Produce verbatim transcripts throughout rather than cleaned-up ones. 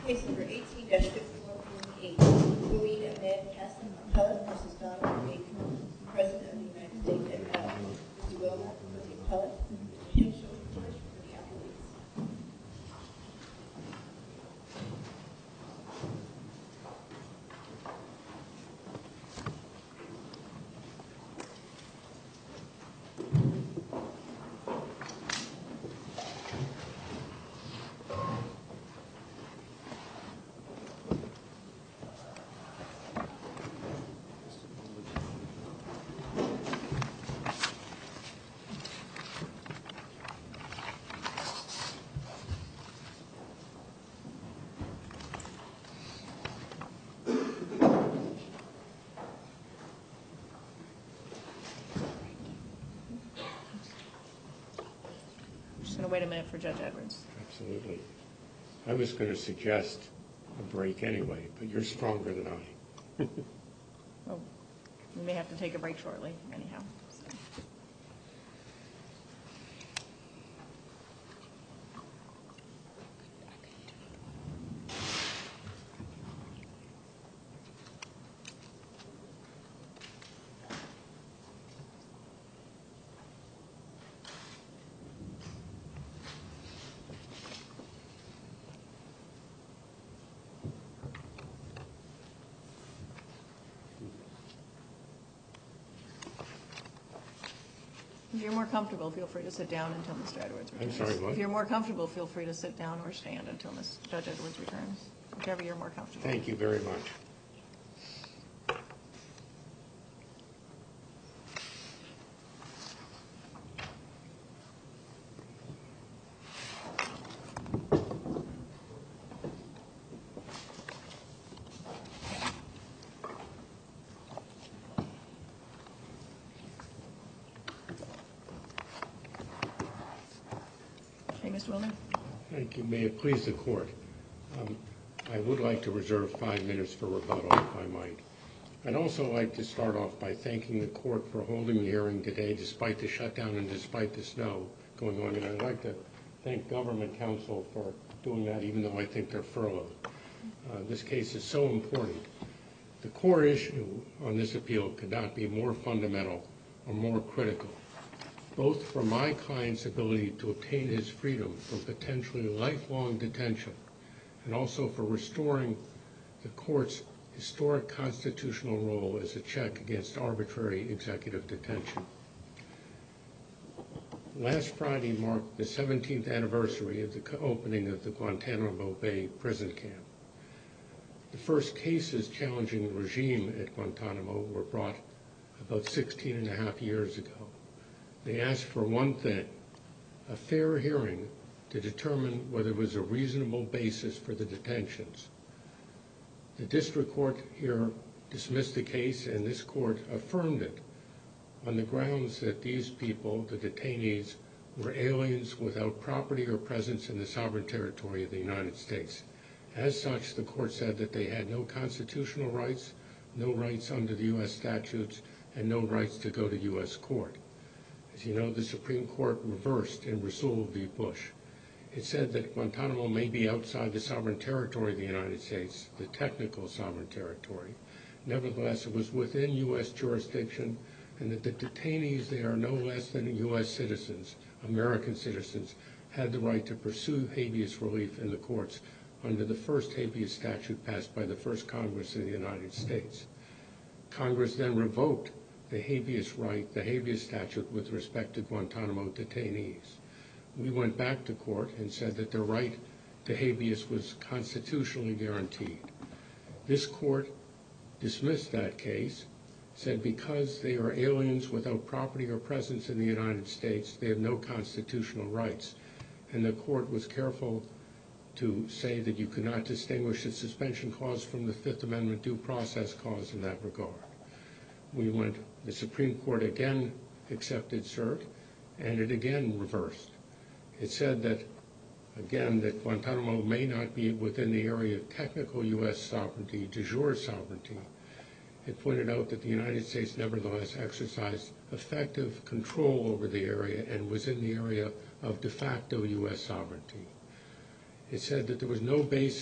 Case number eighteen dash fifty-one forty-eight. Louis Ahmed Hassan Appellate versus Donald A. Trump, President of the United States et al. Mister Wilmer for the appellate, Mister Hinshaw for the appellate. Just going to wait a minute for Judge Edwards. Absolutely. I was going to suggest a break anyway, but you're stronger than I. Oh, we may have to take a break shortly, anyhow. So. If you're more comfortable, feel free to sit down until Mister Edwards returns. I'm sorry, what? If you're more comfortable, feel free to sit down or stand until Mister Judge Edwards returns. Whichever you're more comfortable. Thank you very much. Hey, Mister Wilner. Thank you. May it please the Court. Um, I would like to reserve five minutes for rebuttal, if I might. I'd also like to start off by thanking the Court for holding the hearing today despite the shutdown and despite the snow going on. And I'd like to thank Government Counsel for doing that, even though I think they're furloughed. Uh, this case is so important. The core issue on this appeal could not be more fundamental or more critical, both for my client's ability to obtain his freedom from potentially lifelong detention and also for restoring the court's historic constitutional role as a check against arbitrary executive detention. Last Friday marked the seventeenth anniversary of the opening of the Guantanamo Bay prison camp. The first cases challenging the regime at Guantanamo were brought about sixteen and a half years ago. They asked for one thing, a fair hearing to determine whether there was a reasonable basis for the detentions. The district court here dismissed the case, and this court affirmed it on the grounds that these people, the detainees, were aliens without property or presence in the sovereign territory of the United States. As such, the court said that they had no constitutional rights, no rights under the U S statutes, and no rights to go to U S court. As you know, the Supreme Court reversed in Rasul v. Bush. It said that Guantanamo may be outside the sovereign territory of the United States, the technical sovereign territory. Nevertheless, it was within U S jurisdiction, and that the detainees there, no less than U S citizens, American citizens, had the right to pursue habeas relief in the courts under the first habeas statute passed by the first Congress of the United States. Congress then revoked the habeas right, the habeas statute with respect to Guantanamo detainees. We went back to court and said that their right to habeas was constitutionally guaranteed. This court dismissed that case, said because they are aliens without property or presence in the United States, they have no constitutional rights. And the court was careful to say that you could not distinguish the suspension clause from the Fifth Amendment due process clause in that regard. We went, the Supreme Court again accepted cert, and it again reversed. It said that, again, that Guantanamo may not be within the area of technical U S sovereignty, de jure sovereignty. It pointed out that the United States nevertheless exercised effective control over the area and was in the area of de facto U S sovereignty. It said that there was no basis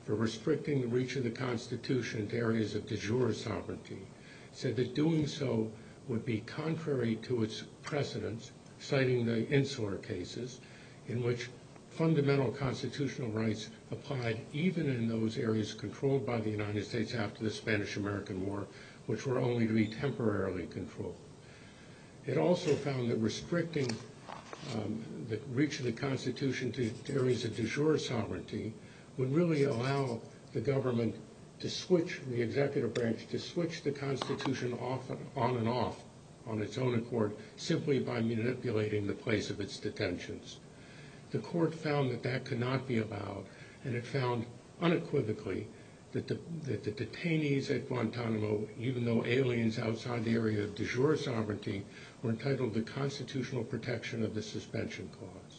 for restricting the reach of the Constitution to areas of de jure sovereignty, said that doing so would be contrary to its precedents, citing the insular cases, in which fundamental constitutional rights applied even in those areas controlled by the United States after the Spanish-American War, which were only to be temporarily controlled. It also found that restricting um, the reach of the Constitution to, to areas of de jure sovereignty would really allow the government to switch, the executive branch, to switch the Constitution off and, on and off on its own accord simply by manipulating the place of its detentions. The court found that that could not be allowed, and it found unequivocally that the, that the detainees at Guantanamo, even though aliens outside the area of de jure sovereignty, were entitled to constitutional protection of the suspension clause.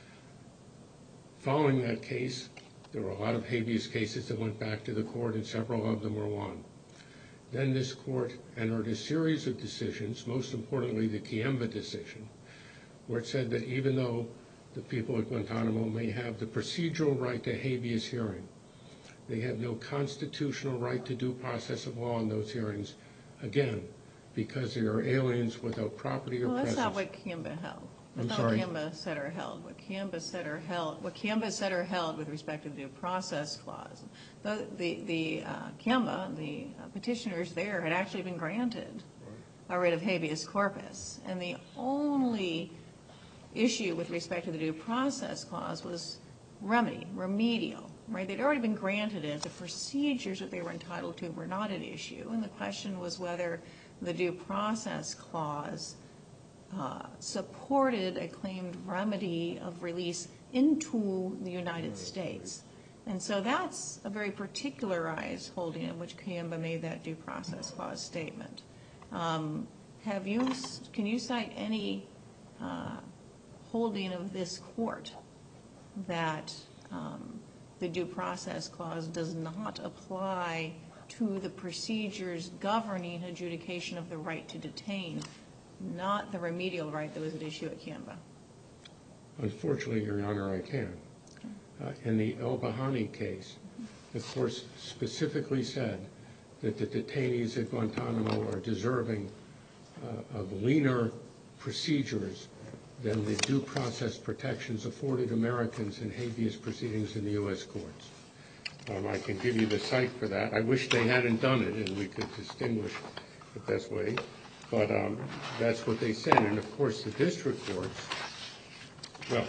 Following that case, there were a lot of habeas cases that went back to the court, and several of them were won. Then this court entered a series of decisions, most importantly the Kiemba decision, where it said that even though the people at Guantanamo may have the procedural right to habeas hearing, they have no constitutional right to due process of law in those hearings, again, because they are aliens without property or well, presence. Well, that's not what Kiemba held. I'm That's sorry. not what Kiemba said or held. What Kiemba said or held, what Kiemba said or held with respect to the due process clause, the the, the uh, Kiemba, the uh, petitioners there had actually been granted a writ of habeas corpus, and the only issue with respect to the due process clause was remedy, remedial, right? They'd already been granted it. The procedures that they were entitled to were not at issue, and the question was whether the due process clause uh, supported a claimed remedy of release into the United States. And so that's a very particularized holding in which Kiemba made that due process clause statement. Um, have you, can you cite any uh, holding of this court that um, the due process clause does not apply to the procedures governing adjudication of the right to detain, not the remedial right that was at issue at Kiemba? Unfortunately, Your Honor, I can. Uh, in the El Bahani case, the court specifically said that the detainees at Guantanamo are deserving uh, of leaner procedures than the due process protections afforded Americans in habeas proceedings in the U S courts. Um, I can give you the cite for that. I wish they hadn't done it and we could distinguish the best way, but um, that's what they said. And of course the district courts, well,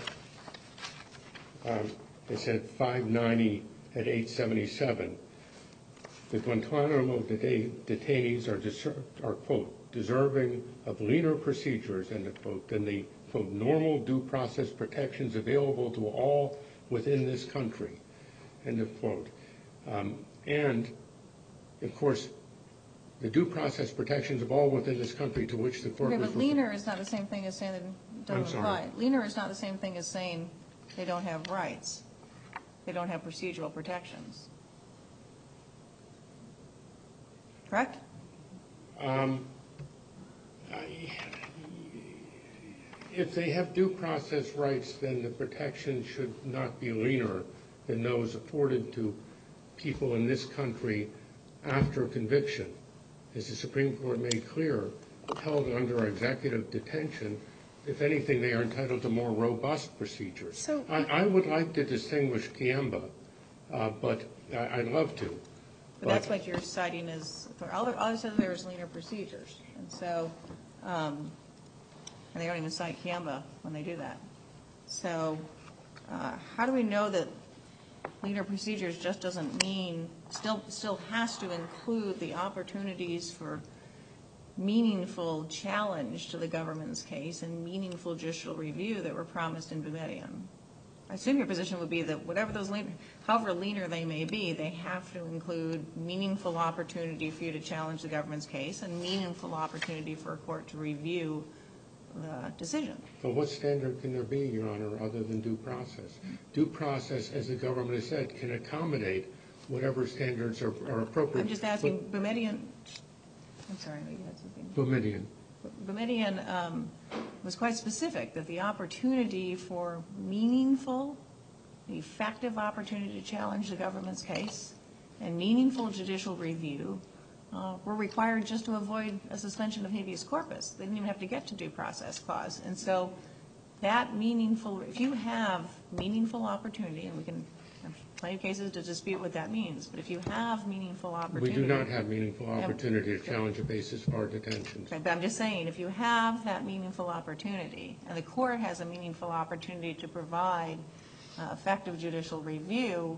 um, they said five ninety at eight seventy-seven, the Guantanamo detainees are, are, quote, deserving of leaner procedures, end of quote, than the, quote, normal due process protections available to all within this country, end of quote. Um, and, of course, the due process protections of all within this country to which the court Okay, was... but leaner is not the same thing as saying they don't I'm sorry. apply. Leaner is not the same thing as saying they don't have rights. They don't have procedural protections. Correct? Um, I, if they have due process rights, then the protection should not be leaner than those afforded to people in this country after conviction. As the Supreme Court made clear, held under executive detention, if anything, they are entitled to more robust procedures. So, I, I would like to distinguish Kiemba, uh, but I, I'd love to. But that's what you're citing as, for all the others, there's leaner procedures. And so, um, and they don't even cite Kiemba when they do that. So uh, how do we know that leaner procedures just doesn't mean, still, still has to include the opportunities for meaningful challenge to the government's case and meaningful judicial review that were promised in Boumediene? I assume your position would be that whatever those leaner, however leaner they may be, they have to include meaningful opportunity for you to challenge the government's case and meaningful opportunity for a court to review the decision. But what standard can there be, Your Honor, other than due process? Due process, as the government has said, can accommodate whatever standards are, are appropriate. I'm just asking, Boumediene, I'm sorry, you had something. Boumediene. Boumediene um, was quite specific that the opportunity for meaningful an effective opportunity to challenge the government's case, and meaningful judicial review uh, were required just to avoid a suspension of habeas corpus. They didn't even have to get to due process clause. And so that meaningful, if you have meaningful opportunity, and we can have plenty of cases to dispute what that means, but if you have meaningful opportunity. We do not have meaningful opportunity to challenge a basis of our detentions. But I'm just saying, if you have that meaningful opportunity, and the court has a meaningful opportunity to provide uh, effective judicial review,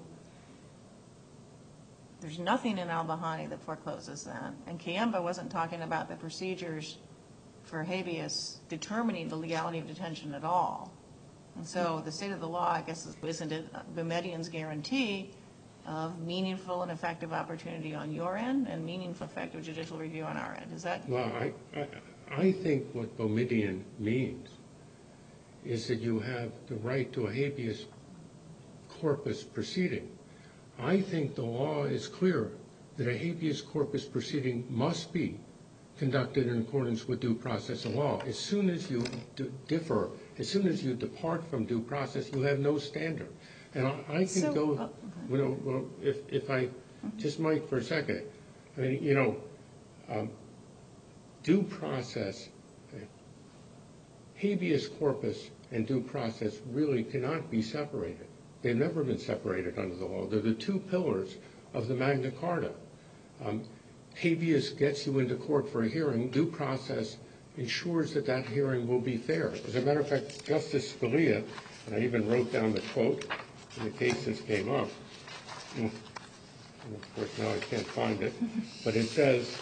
there's nothing in Al-Bahani that forecloses that. And Kiemba wasn't talking about the procedures for habeas determining the legality of detention at all. And so the state of the law, I guess, isn't it Boumedien's guarantee of meaningful and effective opportunity on your end and meaningful effective judicial review on our end? Is that? Well, I, I, I think what Boumedien means is that you have the right to a habeas corpus proceeding. I think the law is clear that a habeas corpus proceeding must be conducted in accordance with due process of law. As soon as you d- differ, as soon as you depart from due process, you have no standard. And I, I can So, go, uh, you know, well, if, if I just might for a second, I mean, you know, um, due process, uh, habeas corpus and due process really cannot be separated. They've never been separated under the law. They're the two pillars of the Magna Carta. Um, habeas gets you into court for a hearing. Due process ensures that that hearing will be fair. As a matter of fact, Justice Scalia, and I even wrote down the quote in the case this came up, and of course now I can't find it, but it says,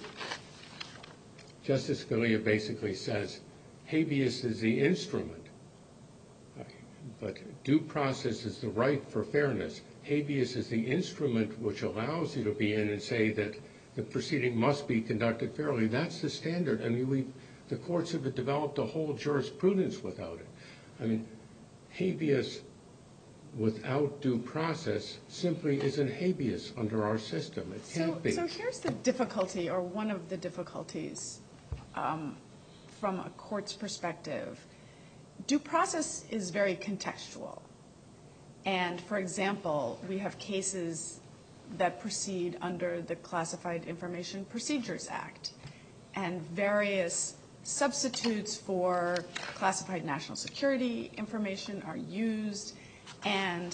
Justice Scalia basically says, habeas is the instrument, but due process is the right for fairness. Habeas is the instrument which allows you to be in and say that the proceeding must be conducted fairly. That's the standard. I mean, we, the courts have developed a whole jurisprudence without it. I mean, habeas without due process simply isn't habeas under our system. It can't so, be. So here's the difficulty, or one of the difficulties um, from a court's perspective. Due process is very contextual. And, for example, we have cases that proceed under the Classified Information Procedures Act, and various substitutes for classified national security information are used, and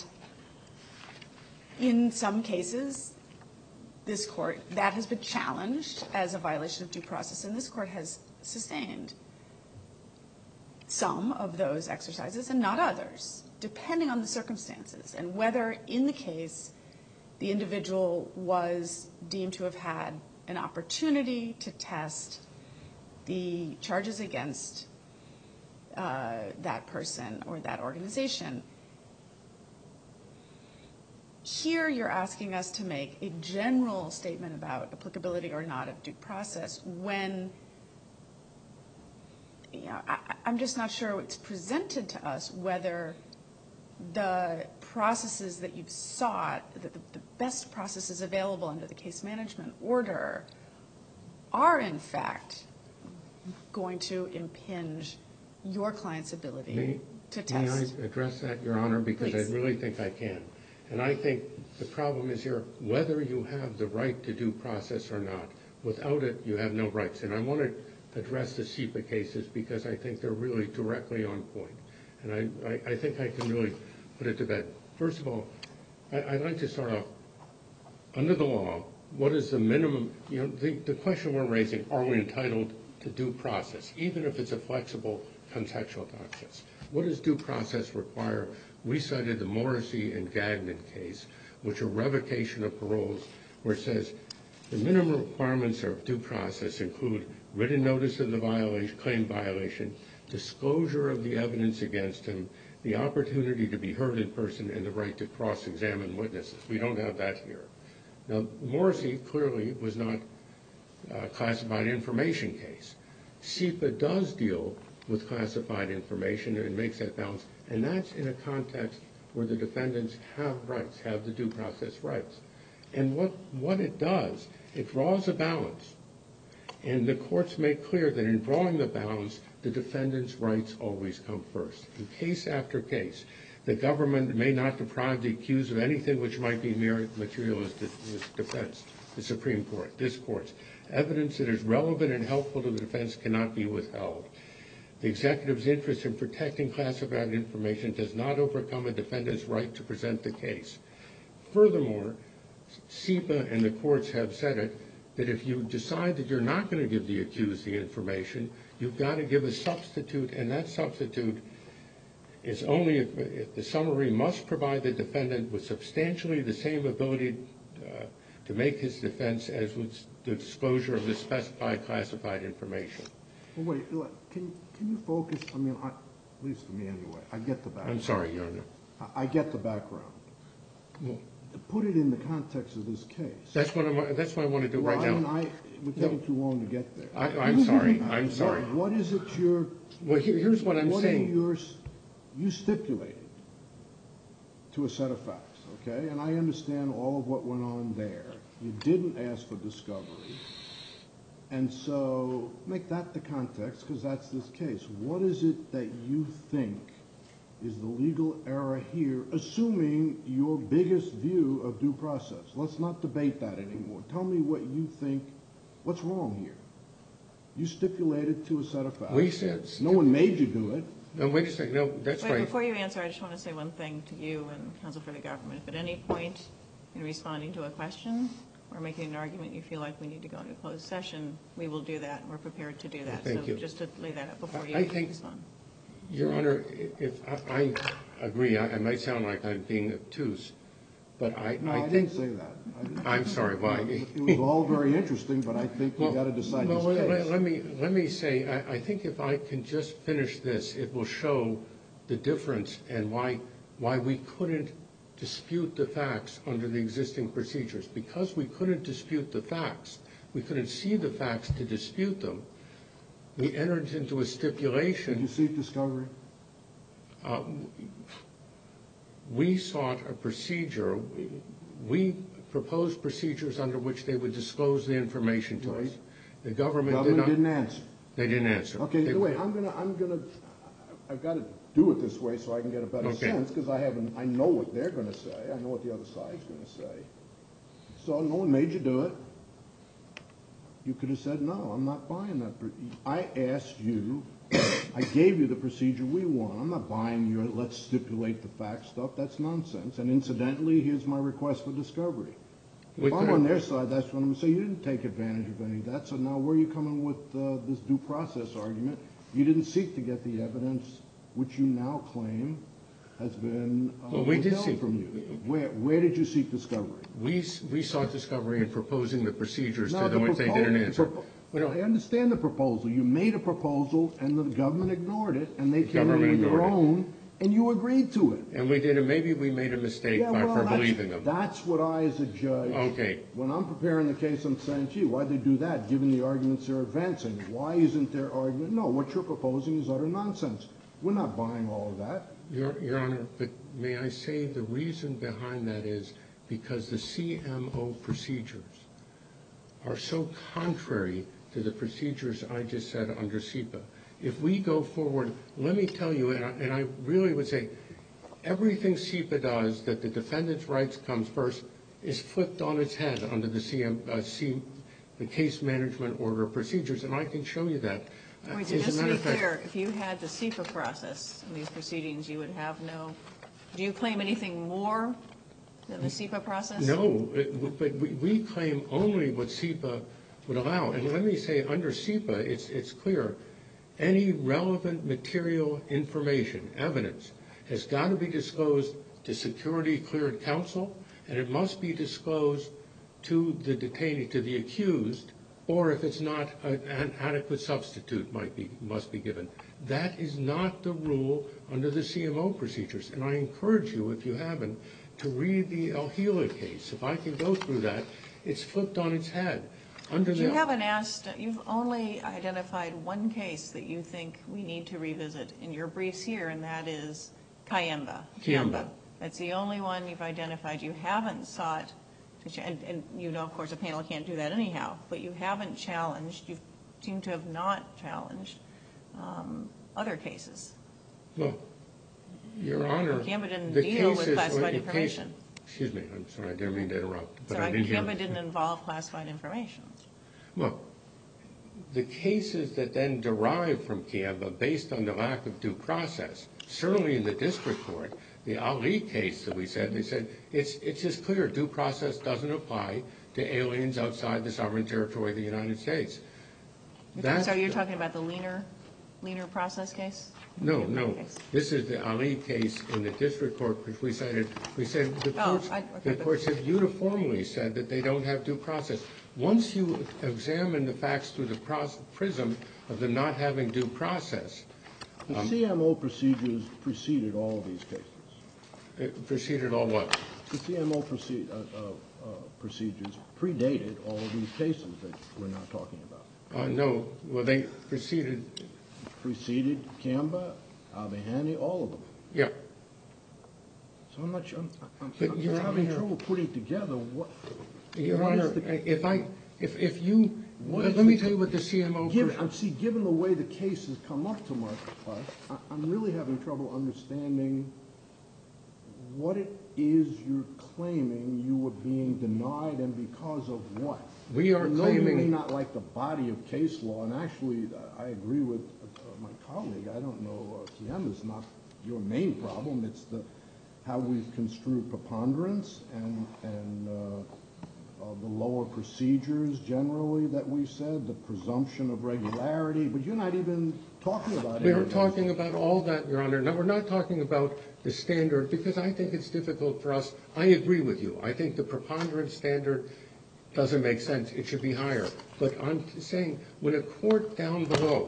in some cases, this court, that has been challenged as a violation of due process, and this court has sustained some of those exercises and not others, depending on the circumstances and whether in the case the individual was deemed to have had an opportunity to test the charges against uh, that person or that organization. Here you're asking us to make a general statement about applicability or not of due process when, you know, I, I'm just not sure it's presented to us whether the processes that you've sought, that the, the best processes available under the case management order are in fact going to impinge your client's ability may, to test. May I address that, Your Honor, because Please. I really think I can. And I think the problem is here, whether you have the right to due process or not. Without it, you have no rights. And I want to address the SEPA cases because I think they're really directly on point. And I, I, I think I can really put it to bed. First of all, I, I'd like to start off, under the law, what is the minimum, you know, the, the question we're raising, are we entitled to due process, even if it's a flexible contextual process? What does due process require? We cited the Morrissey and Gagnon case, which are revocation of paroles, where it says the minimum requirements of due process include written notice of the violation, claim violation, disclosure of the evidence against him, the opportunity to be heard in person, and the right to cross-examine witnesses. We don't have that here. Now, Morrissey clearly was not a classified information case. SEPA does deal with classified information and makes that balance, and that's in a context where the defendants have rights, have the due process rights. And what, what it does, it draws a balance. And the courts make clear that in drawing the balance, the defendant's rights always come first. In case after case, The government may not deprive the accused of anything which might be mere material as de- as defense. The Supreme Court, this court. Evidence that is relevant and helpful to the defense cannot be withheld. The executive's interest in protecting classified information does not overcome a defendant's right to present the case. Furthermore, SEPA and the courts have said it, that if you decide that you're not going to give the accused the information, you've got to give a substitute, and that substitute is only if, if the summary must provide the defendant with substantially the same ability uh, to make his defense as with the disclosure of the specified classified information. Well, wait, look, can, can you focus? I mean, I, at least for me anyway, I get the background. I'm sorry, Your Honor. I, I get the background. Well, Put it in the context of this case. That's what I'm. That's what I want to do well, right I mean, now. I, we're taking No. too long to get there. I, I'm sorry. I'm sorry. What, what is it you're? Well, here, here's what I'm what saying. Are yours, you stipulated to a set of facts, okay? And I understand all of what went on there. You didn't ask for discovery, and so make that the context, because that's this case. What is it that you think is the legal error here, assuming your biggest view of due process? Let's not debate that anymore. Tell me what you think, what's wrong here? You stipulated to a set of facts. We said. No one made you do it. No, wait a second. No, that's Wait, right. before you answer, I just want to say one thing to you and counsel for the government. If at any point in responding to a question or making an argument you feel like we need to go into closed session, we will do that, and we're prepared to do that. Thank so you. just to lay that up before you I think, respond. Your Honor, if I, I agree, I, I might sound like I'm being obtuse, but I, No, I, I, think. didn't say that. I didn't- I'm sorry. Why? It was all very interesting, but I think we got to decide well, this let, case. let me let me say, I, I think if I can just finish this, it will show the difference and why why we couldn't dispute the facts under the existing procedures. Because we couldn't dispute the facts, we couldn't see the facts to dispute them. We entered into a stipulation. Did you seek discovery? Uh, we sought a procedure. We proposed procedures under which they would disclose the information to Right. us. The government, Government did not. didn't answer. They didn't answer. Okay, They- wait. I'm gonna. I'm gonna. I've got to do it this way so I can get a better Okay. sense, because I haven't. I know what they're going to say. I know what the other side's going to say. So no one made you do it. You could have said, no, I'm not buying that. pr- I asked you, I gave you the procedure we want. I'm not buying your let's stipulate the facts stuff. That's nonsense. And incidentally, here's my request for discovery. We If I'm could've- on their side, that's what I'm going to say. You didn't take advantage of any of that. So now where are you coming with uh, this due process argument? You didn't seek to get the evidence, which you now claim has been uh, Well, we did withheld seek- from you. Where, where did you seek discovery? We, s- we sought discovery in proposing the procedures No, to the them which they propo- didn't answer. propo- Well, I understand the proposal. You made a proposal, and the government ignored it, and they The came in government with their ignored it. own, and you agreed to it. And we did, and maybe we made a mistake Yeah, by, well, for that's- believing them. That's what I, as a judge, Okay. when I'm preparing the case, I'm saying, gee, why'd they do that, given the arguments they're advancing? Why isn't their argument? No, what you're proposing is utter nonsense. We're not buying all of that. Your, Your Honor, but may I say the reason behind that is because the C M O procedures are so contrary to the procedures I just said under SEPA. If we go forward, let me tell you, and I, and I really would say, everything SEPA does that the defendant's rights comes first is flipped on its head under the C M, uh, C, the case management order of procedures, and I can show you that. Uh, Wait, so as a just to matter be of fact- clear, if you had the SEPA process in these proceedings, you would have no, do you claim anything more than the SEPA process? No, it- but we, we claim only what SEPA would allow. And let me say, under SEPA, it's, it's clear, any relevant material information, evidence, has got to be disclosed to security cleared counsel, and it must be disclosed to the detainee, to the accused, or if it's not, a- an adequate substitute might be, must be given. That is not the rule under the C M O procedures. And I encourage you, if you haven't, to read the El Gila case. If I can go through that, it's flipped on its head. Under But you the, haven't asked, you've only identified one case that you think we need to revisit in your briefs here, and that is Cayemba. Cayemba. That's the only one you've identified. You haven't sought to, ch- and, and you know, of course, a panel can't do that anyhow, but you haven't challenged, you seem to have not challenged um, other cases. well, Your Honor, Canva didn't the deal with cases- classified the case- information. Excuse me, I'm sorry, I didn't mean to interrupt. But So I didn't hear. Canva didn't involve classified information. Well, the cases that then derive from Canva based on the lack of due process, certainly in the district court, the Ali case that we said, they said it's it's just clear due process doesn't apply to aliens outside the sovereign territory of the United States. So you're talking about the leaner, leaner process case? No, no. This is the Ali case in the district court, which we cited. We said the courts, oh, I, okay, the courts have uniformly said that they don't have due process. Once you examine the facts through the prism of them not having due process. The um, C M O procedures preceded all of these cases. It preceded all what? The C M O proceed, uh, uh, uh, procedures predated all of these cases that we're now talking about. Uh, no, well, they preceded. Preceded Canva, Al-Bahani, all of them. Yeah. So I'm not sure, I'm, I'm, But I'm Your having Honor- trouble putting together what. Your what is Honor, the- if I, if, if you, What let is let me the- tell you what the C M O. Given, I'm see, given the way the case has come up to Marcus Plus, I, I'm really having trouble understanding what it is you're claiming you were being denied and because of what. We are I know you may claiming. not like the body of case law, and actually, I agree with uh, my colleague. I don't know, uh, C M is not your main problem. It's the how we've construed preponderance and and uh, uh, the lower procedures generally that we said, the presumption of regularity. But you're not even talking about it. We are talking about all that, Your Honor. Now, we're not talking about the standard because I think it's difficult for us. I agree with you. I think the preponderance standard doesn't make sense. It should be higher. But I'm saying when a court down below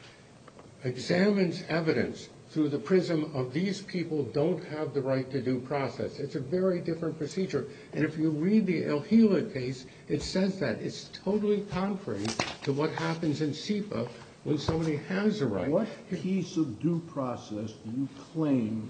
examines evidence through the prism of these people don't have the right to due process, it's a very different procedure. And if you read the El Gila case, it says that. It's totally contrary to what happens in S I P A when somebody has a right. What piece of due process do you claim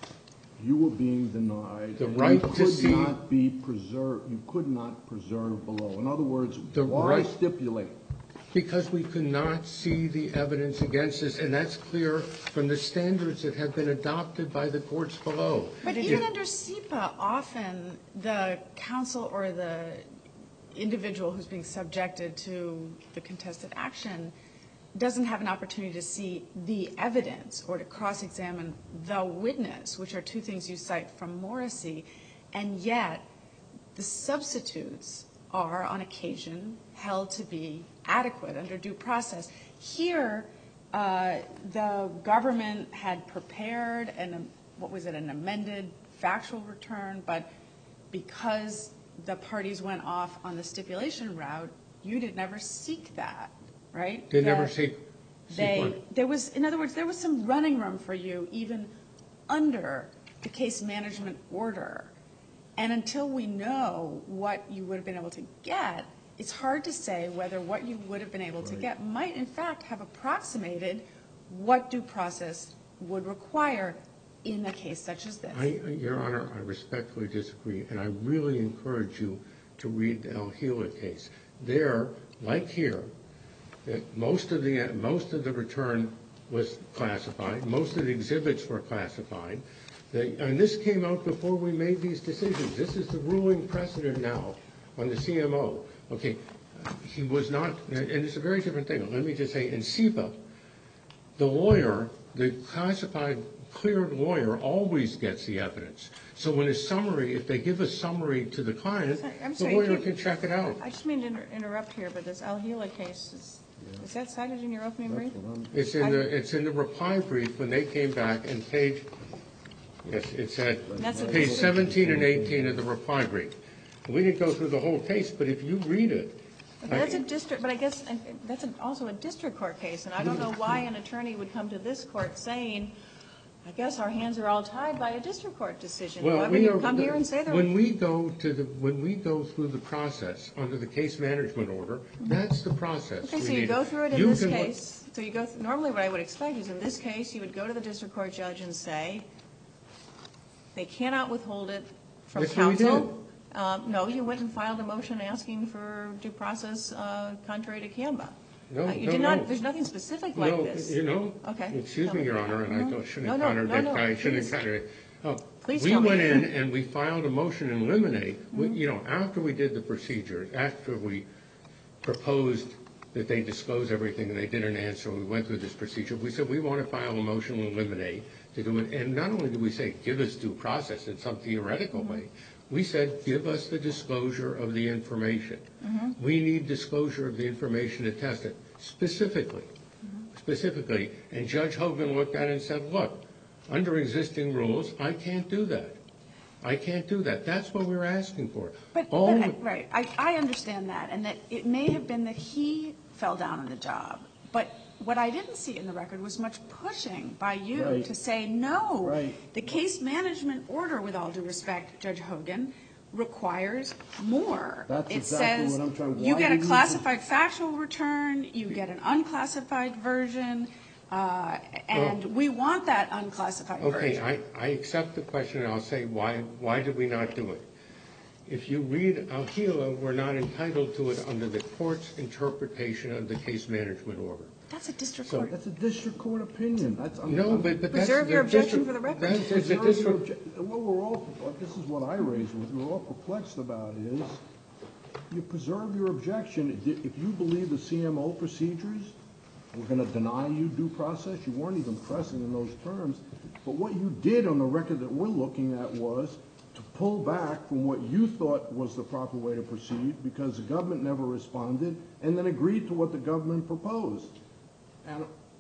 you were being denied? The and right you to could see- not be preserved. You could not preserve below. In other words, The why right- stipulate? Because we could not see the evidence against us, and that's clear from the standards that have been adopted by the courts below. But If- even under S I P A, often the counsel or the individual who's being subjected to the contested action doesn't have an opportunity to see the evidence or to cross-examine the witness, which are two things you cite from Morrissey, and yet the substitutes are, on occasion, held to be adequate under due process. Here, uh, the government had prepared an, what was it, an amended factual return, but because the parties went off on the stipulation route, you did never seek that, right? They never That seek, seek They, what? there was, in other words, there was some running room for you even under the case management order. And until we know what you would have been able to get, it's hard to say whether what you would have been able to get might, in fact, have approximated what due process would require in a case such as this. I, Your Honor, I respectfully disagree, and I really encourage you to read the El Gila case. There, like here, that most of the most of the return was classified, most of the exhibits were classified, the, and this came out before we made these decisions. This is the ruling precedent now on the C M O. Okay, he was not, and it's a very different thing. Let me just say, in S I P A, the lawyer, the classified, cleared lawyer always gets the evidence. So when a summary, if they give a summary to the client, I'm the sorry, lawyer can- can check it out. I just mean to inter- interrupt here, but this El Gila case, is, is that cited in your opening brief? That's what I'm- It's in the, it's in the reply brief when they came back, and page, yes, it's at That's a- page seventeen and eighteen of the reply brief. We didn't go through the whole case, but if you read it, But that's a district, but I guess uh, that's an- also a district court case, and I don't know why an attorney would come to this court saying, I guess our hands are all tied by a district court decision. Why well, would we you are, come here and say that? when we go to the, when we go through the process under the case management order, that's the process. Okay, we so you need. go through it in You this can look- case, so you go, th- normally what I would expect is in this case, you would go to the district court judge and say, they cannot withhold it from That's what we did. counsel. Um, No, you went and filed a motion asking for due process uh, contrary to Canva. No, Uh, You no, did no. not, there's nothing specific like No, this. you know, Okay. excuse Tell me, me. Your Honor, and I No, don't- shouldn't no, have no, countered no, that, no, I shouldn't please. have countered it. Oh, Please We tell me. went in and we filed a motion in limine, we- Mm-hmm. you know, after we did the procedure, after we proposed that they disclose everything, and they didn't answer, we went through this procedure, we said, we want to file a motion in limine to do it, and not only did we say, give us due process in some theoretical Mm-hmm. way, we said, give us the disclosure of the information. Mm-hmm. We need disclosure of the information to test it, specifically, Mm-hmm. specifically. And Judge Hogan looked at it and said, look, under existing rules, I can't do that. I can't do that. That's what we were asking for. But, All but I- the- right, I, I understand that, and that it may have been that he fell down on the job. But what I didn't see in the record was much pushing by you Right. to say, no. Right. The case management order, with all due respect, Judge Hogan, requires more. That's It exactly says what I'm trying- you why get a did you- classified factual return, you get an unclassified version, uh, and we want that unclassified Okay, version. I, I accept the question, and I'll say, why, why did we not do it? If you read Al-Hila, we're not entitled to it under the court's interpretation of the case management order. That's a district So- court. That's a district court opinion. That's, I'm- No, I'm- but, but that's. Preserve your the objection district- for the record. That's, it's a Preserve your district, obje- What we're all, this is what I raised with, we're all perplexed about is, you preserve your objection. If you believe the C M O procedures were going to deny you due process, you weren't even pressing in those terms. But what you did on the record that we're looking at was to pull back from what you thought was the proper way to proceed because the government never responded and then agreed to what the government proposed. And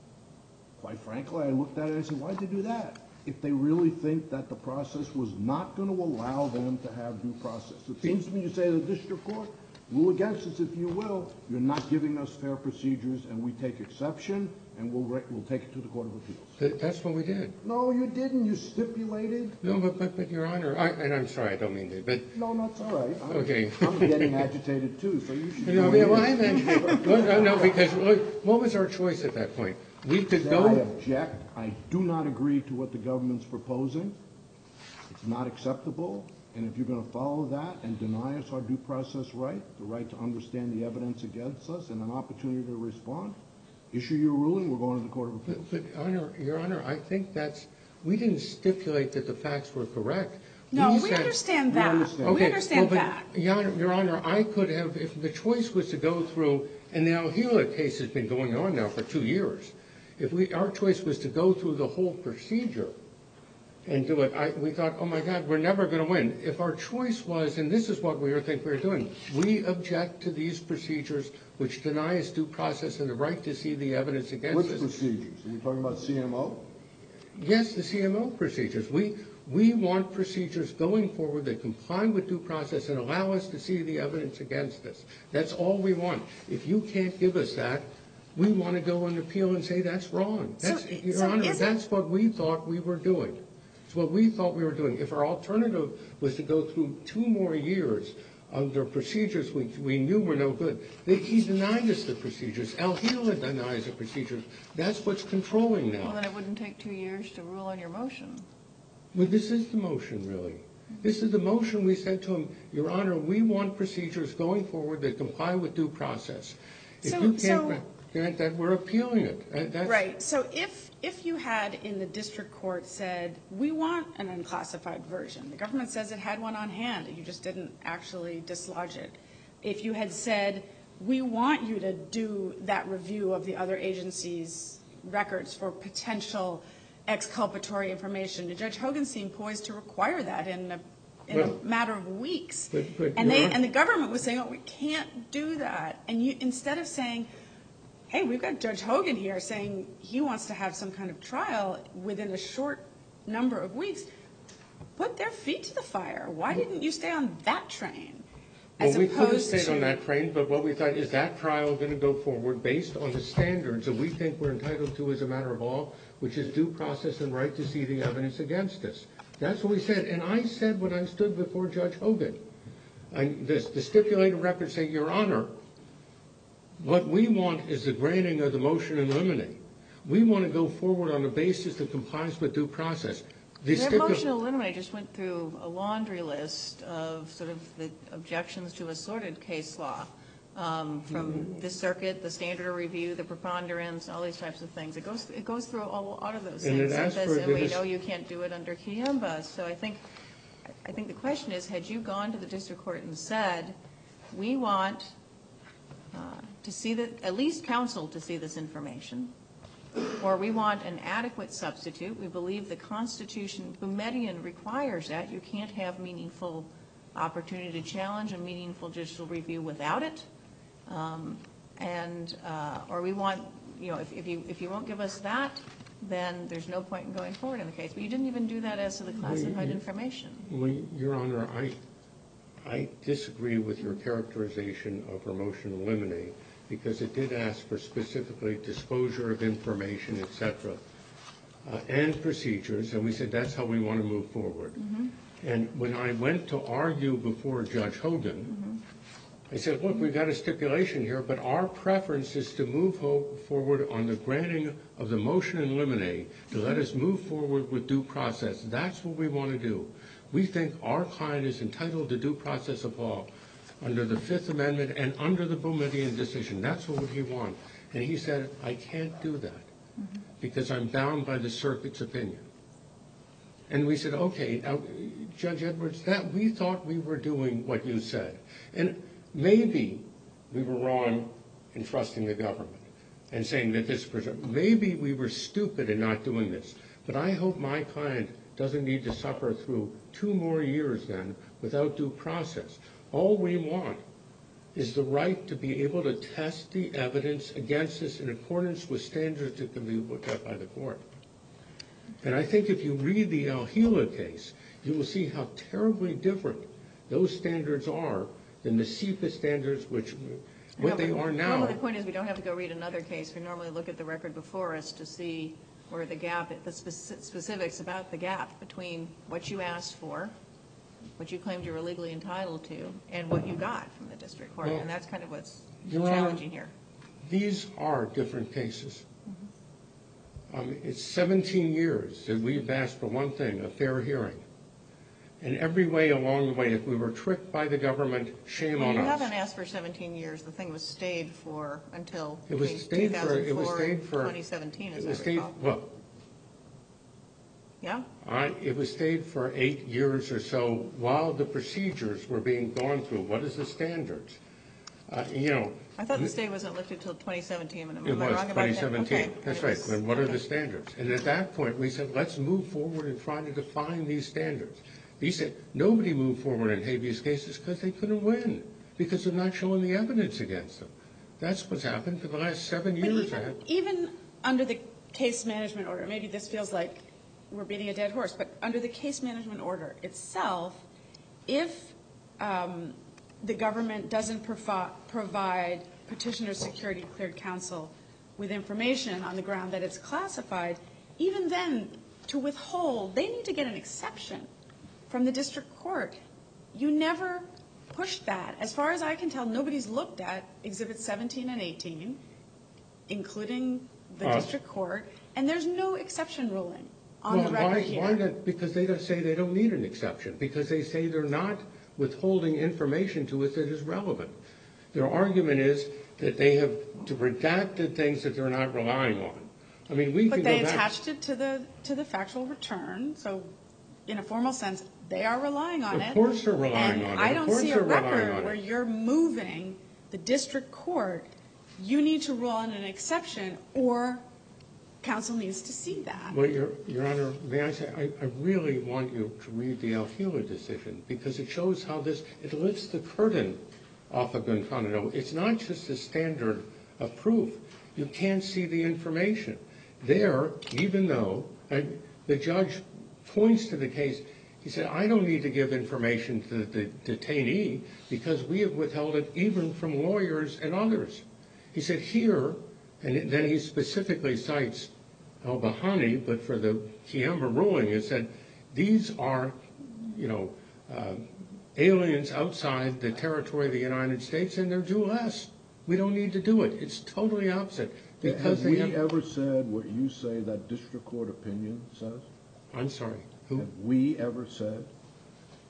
quite frankly, I looked at it and I said, why'd they do that? If they really think that the process was not going to allow them to have due process. It seems to me you say to the district court, rule against us if you will, you're not giving us fair procedures and we take exception and we'll, re- we'll take it to the Court of Appeals. that- that's what we did. No, you didn't. You stipulated. No, but, but, but, Your Honor, I, and I'm sorry, I don't mean to, but, No, that's all right. I'm, Okay. I'm getting agitated too, so you should. no, join yeah, well, in. I mentioned, well, no, no, because, look, what was our choice at that point? We could Say, go. I object. I do not agree to what the government's proposing. It's not acceptable. And if you're going to follow that and deny us our due process right, the right to understand the evidence against us and an opportunity to respond, issue your ruling, we're going to the Court of Appeals. But, but, Honor, Your Honor, I think that's, we didn't stipulate that the facts were correct. No, we said- understand We that. understand. We understand well, that. but, Your Honor, Your Honor, I could have, if the choice was to go through, and the Al-Hila case has been going on now for two years. If we, our choice was to go through the whole procedure and do it, I, we thought, oh my God, we're never going to win. If our choice was, and this is what we were think we were doing, we object to these procedures which deny us due process and the right to see the evidence against Which us. procedures? Are we talking about C M O? Yes, the C M O procedures. We, we want procedures going forward that comply with due process and allow us to see the evidence against us. That's all we want. If you can't give us that, we want to go and appeal and say that's wrong. So- That's, Your so Honor, is it- that's what we thought we were doing. It's what we thought we were doing. If our alternative was to go through two more years under procedures we, we knew were no good, they, he denied us the procedures. Al-Hila denies the procedures. That's what's controlling now. Well, then it wouldn't take two years to rule on your motion. Well, this is the motion, really. This is the motion we said to him, Your Honor, we want procedures going forward that comply with due process. If So- you can't so- grant- grant that, we're appealing it. Uh, That's, Right, so if, if you had in the district court said, we want an unclassified version, the government says it had one on hand, you just didn't actually dislodge it. If you had said, we want you to do that review of the other agencies' records for potential exculpatory information, did Judge Hogan seem poised to require that in a, in Well, a matter of weeks? but- but And they, Your Hon- and the government was saying, oh, we can't do that. And you, instead of saying, hey, we've got Judge Hogan here saying he wants to have some kind of trial within a short number of weeks, put their feet to the fire. Why didn't you stay on that train? As Well, we could have opposed stayed to, on that train, but what we thought, is that trial going to go forward based on the standards that we think we're entitled to as a matter of law, which is due process and right to see the evidence against us. That's what we said. And I said when I stood before Judge Hogan, and the, the stipulated record say, Your Honor, what we want is the granting of the motion in limine. We want to go forward on a basis that complies with due process. The Their stipula- motion to eliminate just went through a laundry list of sort of the objections to assorted case law um, from this circuit, the standard of review, the preponderance, all these types of things. It goes it goes through a lot of those And it things. asks says, for and we this- know you can't do it under Kiamba. So I think I think the question is, had you gone to the district court and said, we want uh, to see that, at least counsel to see this information, or we want an adequate substitute. We believe the Constitution, Boumediene, requires that. You can't have meaningful opportunity to challenge a meaningful judicial review without it. Um, and uh, or we want, you know, if, if you if you won't give us that, then there's no point in going forward in the case. But you didn't even do that as to the classified information. Well, Your Honor, I I disagree with your characterization of her motion to eliminate, because it did ask for specifically disclosure of information, et cetera, uh, and procedures, and we said that's how we want to move forward. Mm-hmm. And when I went to argue before Judge Hogan, mm-hmm. I said, look, we've got a stipulation here, but our preference is to move ho- forward on the granting of the motion in limine to let us move forward with due process. That's what we want to do. We think our client is entitled to due process of law under the Fifth Amendment and under the Boumediene decision. That's what we want. And he said, I can't do that mm-hmm. because I'm bound by the circuit's opinion. And we said, okay, now, Judge Edwards, that we thought we were doing what you said. And maybe we were wrong in trusting the government and saying that this person, maybe we were stupid in not doing this. But I hope my client doesn't need to suffer through two more years then without due process. All we want is the right to be able to test the evidence against us in accordance with standards that can be looked at by the court. And I think if you read the Al Hila case, you will see how terribly different those standards are than the C I P A standards, which what they are now. Well, the point is we don't have to go read another case. We normally look at the record before us to see where the gap, the specifics about the gap between what you asked for, what you claimed you were legally entitled to, and what you got from the district court. Well, and that's kind of what's challenging here. These are different cases. Mm-hmm. Um, it's seventeen years that we've asked for one thing, a fair hearing. And every way along the way, if we were tricked by the government, shame well, on you us. You haven't asked for seventeen years. The thing was stayed for until it was stayed for, it was stayed for twenty seventeen, as it was I stayed, recall. Well, yeah? I, it was stayed for eight years or so while the procedures were being gone through. What is the standards? Uh, you know. I thought the stay wasn't lifted until twenty seventeen. Am, it am I was wrong about twenty that? seventeen. Okay. That's it right. was, And what okay. are the standards? And at that point, we said, let's move forward and try to define these standards. He said nobody moved forward in habeas cases because they couldn't win, because they're not showing the evidence against them. That's what's happened for the last seven But years. even, even under the case management order, maybe this feels like we're beating a dead horse, but under the case management order itself, if um, the government doesn't provi- provide petitioner security cleared counsel with information on the ground that it's classified, even then, to withhold, they need to get an exception from the district court. You never pushed that. As far as I can tell, nobody's looked at Exhibits seventeen and eighteen, including the Uh, district court, and there's no exception ruling on well, the record why, here. why not? Because they don't say they don't need an exception, because they say they're not withholding information to us that is relevant. Their argument is that they have to redacted things that they're not relying on. I mean, we But can they go back. attached it to the to the factual return, so in a formal sense, they are relying on it. Of course they're relying and on it. I Of don't course see a they're relying record on where it. you're moving the district court. You need to rule on an exception, or counsel needs to see that. Well, Your, Your Honor, may I say, I, I really want you to read the Al Hila decision, because it shows how this, it lifts the curtain off of Guantanamo. It's not just a standard of proof. You can't see the information. There, even though uh, the judge points to the case, he said, I don't need to give information to the detainee because we have withheld it even from lawyers and others. He said here, and then he specifically cites al-Bahani, but for the Kiamba ruling, it said these are, you know, uh, aliens outside the territory of the United States, and they're due less. We don't need to do it. It's totally opposite. Because have they we have, ever said what you say that district court opinion says? I'm sorry. Who? Have we ever said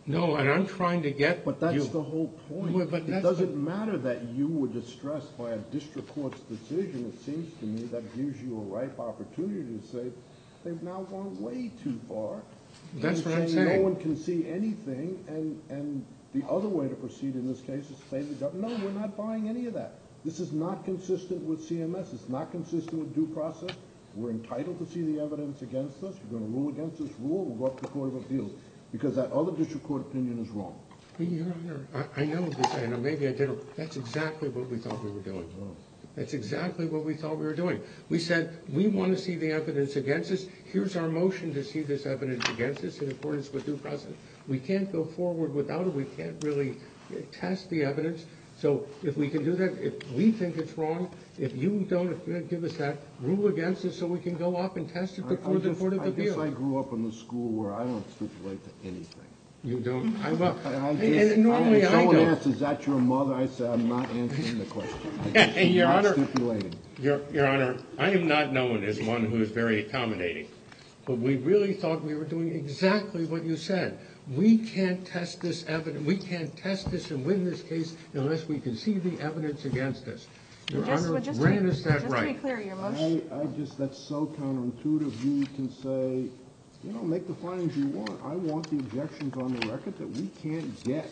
No, and I'm trying to get But that's you- the whole point. Well, but It that's doesn't matter that you were distressed by a district court's decision. It seems to me that gives you a ripe opportunity to say, they've now gone way too far. That's and what I'm saying saying. no one can see anything, and, and the other way to proceed in this case is to say to the government, no, we're not buying any of that. This is not consistent with C M S. It's not consistent with due process. We're entitled to see the evidence against us. You're going to rule against this rule. We'll go up to the Court of Appeals because that other district court opinion is wrong. Your Honor, I, I know this, and maybe I didn't. That's exactly what we thought we were doing. That's exactly what we thought we were doing. We said, we want to see the evidence against us. Here's our motion to see this evidence against us in accordance with due process. We can't go forward without it. We can't really test the evidence. So if we can do that, if we think it's wrong, if you don't if you give us that, rule against us so we can go up and test it before I, I the just, Court of I Appeals. guess I grew up in the school where I don't stipulate to anything. You don't? I, well, I, I and, just, and normally if I someone don't. asks, is that your mother? I say, I'm not answering the question. I just, I'm Your not Honor, stipulating. Your, Your Honor, I am not known as one who is very accommodating, but we really thought we were doing exactly what you said. We can't test this evidence. We can't test this and win this case unless we can see the evidence against us. Your Just, Honor well, just ran to, us that just right. to be clear, your motion, I, I just, that's so counterintuitive. You can say, you know, make the findings you want. I want the objections on the record that we can't get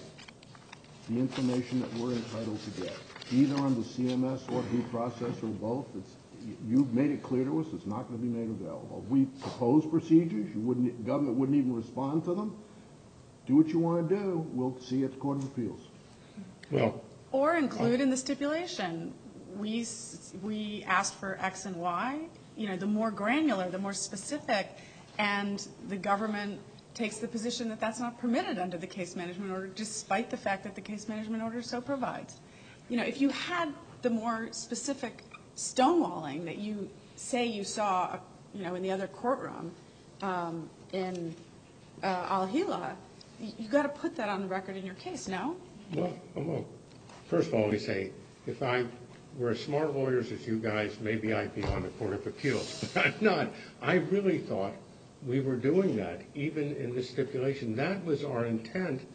the information that we're entitled to get, either under C M S or due process or both. It's, you've made it clear to us it's not going to be made available. We propose procedures. You wouldn't, government wouldn't even respond to them. Do what you want to do. We'll see you at the Court of Appeals. Well, Or include in the stipulation, we, s- we asked for X and Y, you know, the more granular, the more specific, and the government takes the position that that's not permitted under the case management order, despite the fact that the case management order so provides. You know, if you had the more specific stonewalling that you say you saw, you know, in the other courtroom um, in uh, Al-Hila, you got to put that on the record in your case, no? well, well, first of all, we say, if I were as smart lawyers as you guys, maybe I'd be on the Court of Appeals. But I'm not. I really thought we were doing that, even in the stipulation. That was our intent.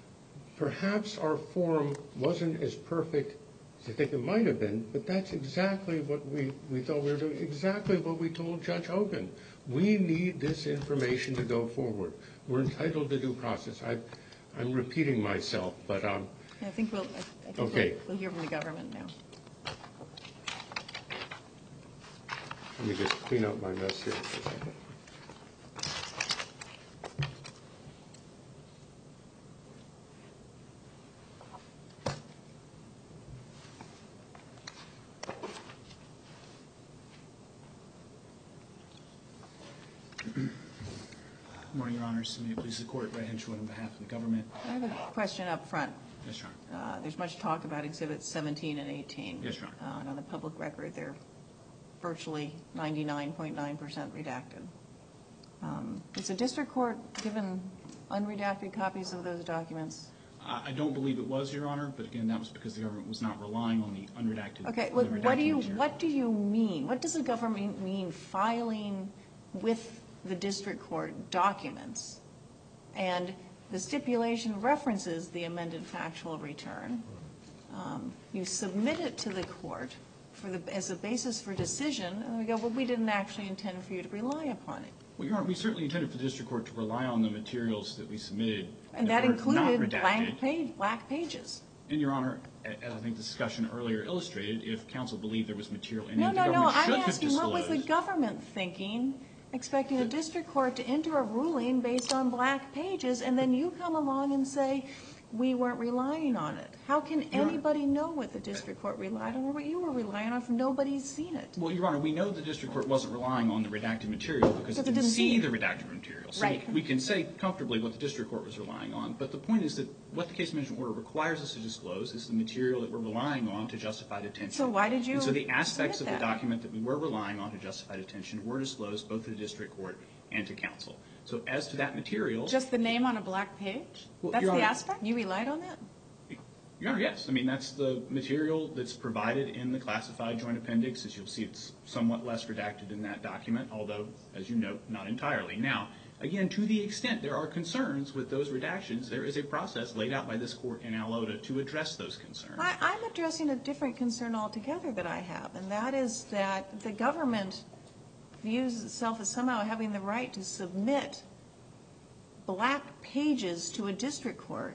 Perhaps our form wasn't as perfect as I think it might have been, but that's exactly what we, we thought we were doing, exactly what we told Judge Hogan. We need this information to go forward. We're entitled to due process. I, I'm repeating myself, but um, I think we'll, I I think Okay. we'll, we'll hear from the government now. let me just clean up my mess here for a second. Good morning, Your Honors. May it please the Court, Ray Henchwood on behalf of the government. I have a question up front. Yes, Your Honor. Uh, There's much talk about Exhibits seventeen and eighteen. Yes, Your Honor. Uh, And on the public record, they're virtually ninety-nine point nine percent redacted. Um, Is the district court given unredacted copies of those documents? I I don't believe it was, Your Honor, but again, that was because the government was not relying on the unredacted. Okay, on what the what do redacted you, material. what do you mean? What does the government mean filing with the district court documents? And the stipulation references the amended factual return. Um, You submit it to the court for the, as a basis for decision, and we go, well, we didn't actually intend for you to rely upon it. Well, Your Honor, we certainly intended for the district court to rely on the materials that we submitted. And that were not included redacted. blank page, black pages. And, Your Honor, a- as I think the discussion earlier illustrated, if counsel believed there was material in it, No, the no, no, government should I'm have asking, what was the disclosed. government thinking, expecting a district court to enter a ruling based on black pages, and then you come along and say, we weren't relying on it? How can Your Honor- anybody know what the district court relied on or what you were relying on if nobody's seen it? Well, Your Honor, we know the district court wasn't relying on the redacted material because it Because it didn't didn't see see the it. redacted material. So Right. we- we can say comfortably what the district court was relying on, but the point is that what the case management order requires us to disclose is the material that we're relying on to justify detention. So why did you And so the aspects of submit the that? document that we were relying on to justify detention were disclosed both to the district court and to counsel. So as to that material, Just the name on a black page? Well, That's Your the Honor- aspect? You relied on that? Your Honor, yes. I mean, that's the material that's provided in the classified joint appendix. As you'll see, it's somewhat less redacted in that document, although, as you note, not entirely. Now, Again, to the extent there are concerns with those redactions, there is a process laid out by this court in Al-Oda to address those concerns. I, I'm addressing a different concern altogether that I have, and that is that the government views itself as somehow having the right to submit black pages to a district court,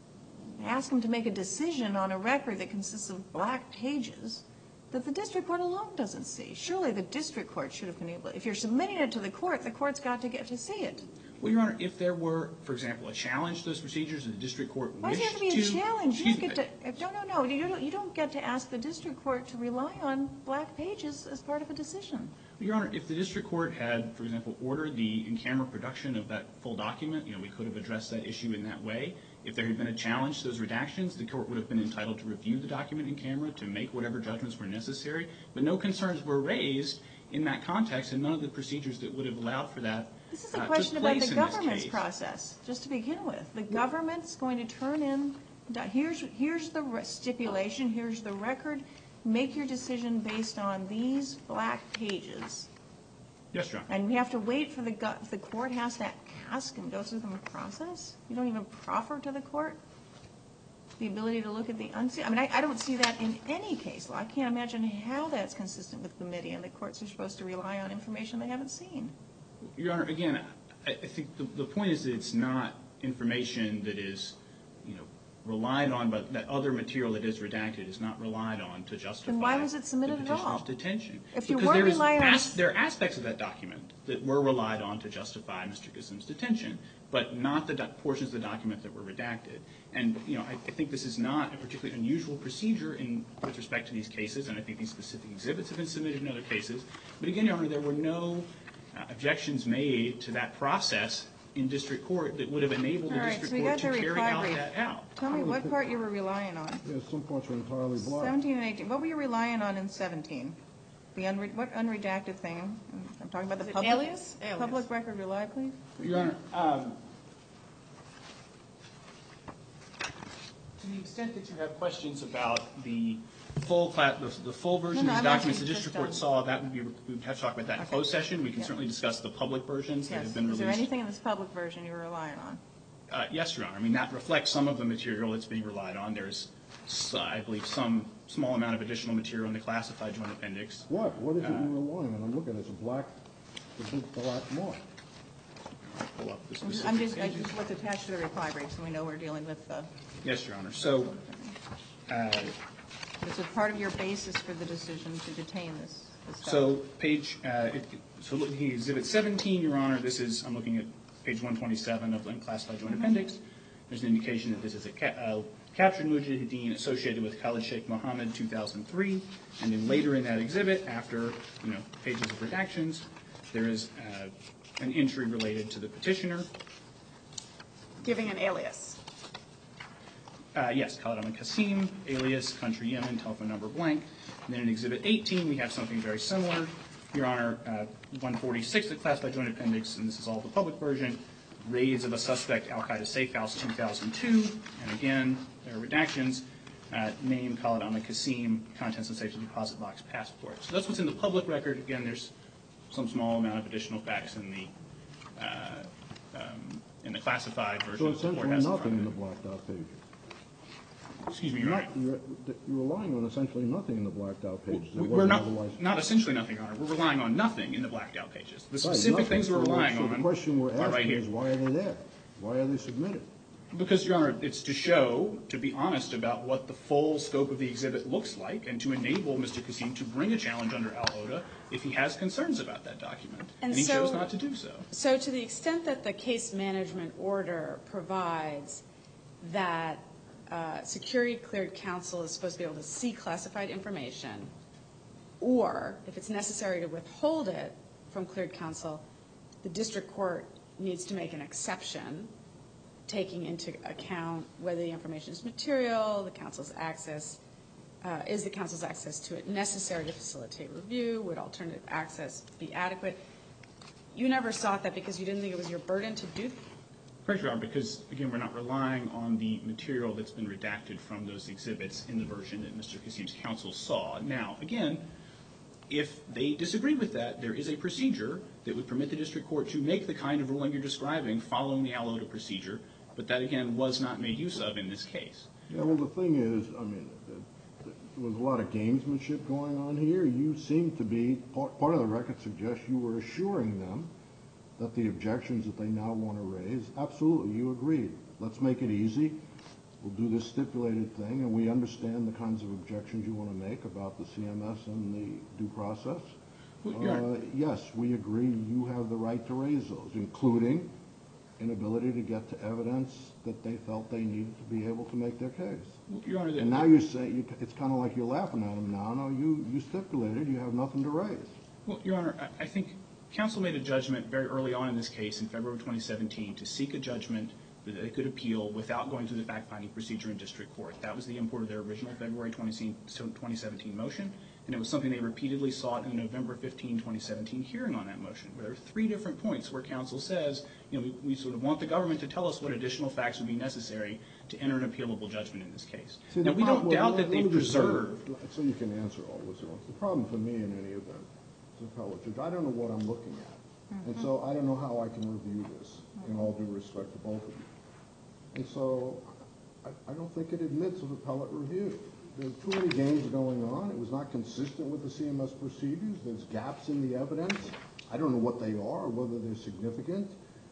ask them to make a decision on a record that consists of black pages that the district court alone doesn't see. Surely the district court should have been able, if you're submitting it to the court, the court's got to get to see it. Well, Your Honor, if there were, for example, a challenge to those procedures and the district court wished to... Why does it have to be a challenge? You don't Excuse get to, no, no, no. You don't, you don't get to ask the district court to rely on black pages as part of a decision. Your Honor, if the district court had, for example, ordered the in-camera production of that full document, you know, we could have addressed that issue in that way. If there had been a challenge to those redactions, the court would have been entitled to review the document in camera to make whatever judgments were necessary. But no concerns were raised in that context, and none of the procedures that would have allowed for that This is a uh, question took about place the in this government's case. process, just to begin with. The government's going to turn in, here's, here's the re- stipulation, here's the record. Make your decision based on these black pages. Yes, Your Honor. And we have to wait for the, go- the court has to ask and go through the process? You don't even proffer to the court the ability to look at the unseen? I mean, I, I don't see that in any case law. I can't imagine how that's consistent with committee, and the courts are supposed to rely on information they haven't seen. Your Honor, again, I, I think the, the point is that it's not information that is, you know, relied on, but that other material that is redacted is not relied on to justify Then why was it submitted the at petitioner's all? detention. If you Because weren't there is relying on- as, there are aspects of that document that were relied on to justify Mister Kissim's detention, but not the do- portions of the document that were redacted. And, you know, I, I think this is not a particularly unusual procedure in with respect to these cases, and I think these specific exhibits have been submitted in other cases. But again, Your Honor, there were no uh, objections made to that process in district court that would have enabled All the right, district so we court got the to carry reply out brief. that out. Tell me what part you were relying on. Yeah, some parts are entirely black. seventeen and eighteen. What were you relying on in seventeen? The unre- what unredacted thing? I'm talking about the Is it public, alias? Alias. public record rely, please. Your Honor, um, to the extent that you have questions about the full cla- the, the full version No, no, of these I'm documents the actually district just, court um, saw, that would be we would have to talk about that in Okay. closed session. We can Yeah. certainly discuss the public versions that Yes. have been Is released. there anything in this public version you were relying on? Uh, yes, Your Honor. I mean, that reflects some of the material that's being relied on. There's, s- I believe, some small amount of additional material in the classified joint appendix. What? What is it Uh, you're relying on? I'm looking at it. It's a black, it's a big black mark. Pull up the I'm just, specific I'm just, I pages. just what's attached to the reply brief, so we know we're dealing with the, Yes, Your Honor. So, uh, this is part of your basis for the decision to detain this, this stuff. So page, uh, it- so looking at Exhibit seventeen, Your Honor, this is, I'm looking at page one twenty-seven of the unclassified joint appendix. There's an indication that this is a ca- uh, captured mujahideen associated with Khalid Sheikh Mohammed two thousand three. And then later in that exhibit, after, you know, pages of redactions, there is uh, an entry related to the petitioner. Giving an alias. Uh, yes, Khalid Ahmed Qasim, alias, country Yemen, telephone number blank. And then in Exhibit eighteen, we have something very similar. Your Honor, uh, one forty-six, the classified joint appendix, and this is all the public version, raids of a suspect, Al-Qaeda Safe House two thousand two. And again, there are redactions. Uh, name, Khalid Ahmed Qasim, contents and safety deposit box, passport. So that's what's in the public record. Again, there's some small amount of additional facts in the uh, um, in the classified version. So that the court essentially has nothing front in of the blacked out pages. it. Excuse me, Your Honor. Not- You're you're relying on essentially nothing in the blacked out pages. that We- We're wasn't not, otherwise- not essentially nothing, Your Honor. We're relying on nothing in the blacked out pages. The Right, specific nothing. things we're So- relying So the on question we're are right asking here. is, why are they there? Why are they submitted? Because, Your Honor, it's to show, to be honest about what the full scope of the exhibit looks like, and to enable Mister Qasim to bring a challenge under Al-Oda if he has concerns about that document. And And he chose so- not to do so. So to the extent that the case management order provides that uh, security cleared counsel is supposed to be able to see classified information, or if it's necessary to withhold it from cleared counsel, the district court needs to make an exception, taking into account whether the information is material, the counsel's access, uh, is the counsel's access to it necessary to facilitate review, would alternative access be adequate? You never sought that because you didn't think it was your burden to do that? Correct, Your Honor, because, again, we're not relying on the material that's been redacted from those exhibits in the version that Mister Qasim's counsel saw. Now, again, if they disagree with that, there is a procedure that would permit the district court to make the kind of ruling you're describing following the ALOTA procedure, but that, again, was not made use of in this case. Yeah, well, the thing is, I mean, there was a lot of gamesmanship going on here. You seem to be, part, part of the record suggests you were assuring them that the objections that they now want to raise, absolutely, you agreed. Let's make it easy. We'll do this stipulated thing, and we understand the kinds of objections you want to make about the C M S and the due process. Well, uh, yes, we agree you have the right to raise those, including inability to get to evidence that they felt they needed to be able to make their case. Your Honor, and now you're saying, you, it's kind of like you're laughing at them now. No, you, you stipulated you have nothing to raise. Well, Your Honor, I, I think counsel made a judgment very early on in this case in February twenty seventeen to seek a judgment that they could appeal without going through the fact-finding procedure in district court. That was the import of their original February twenty seventeen motion, and it was something they repeatedly sought in the November fifteenth, twenty seventeen hearing on that motion, where there are three different points where counsel says, you know, we, we sort of want the government to tell us what additional facts would be necessary to enter an appealable judgment in this case. See, now, we don't well, doubt let, that they've preserved. You, so you can answer all this. The problem for me in any event, as an appellate judge, I don't know what I'm looking at. Mm-hmm. And so I don't know how I can review this, mm-hmm. in all due respect to both of you. And so I, I don't think it admits of appellate review. There's too many games going on. It was not consistent with the C M S procedures. There's gaps in the evidence. I don't know what they are or whether they're significant.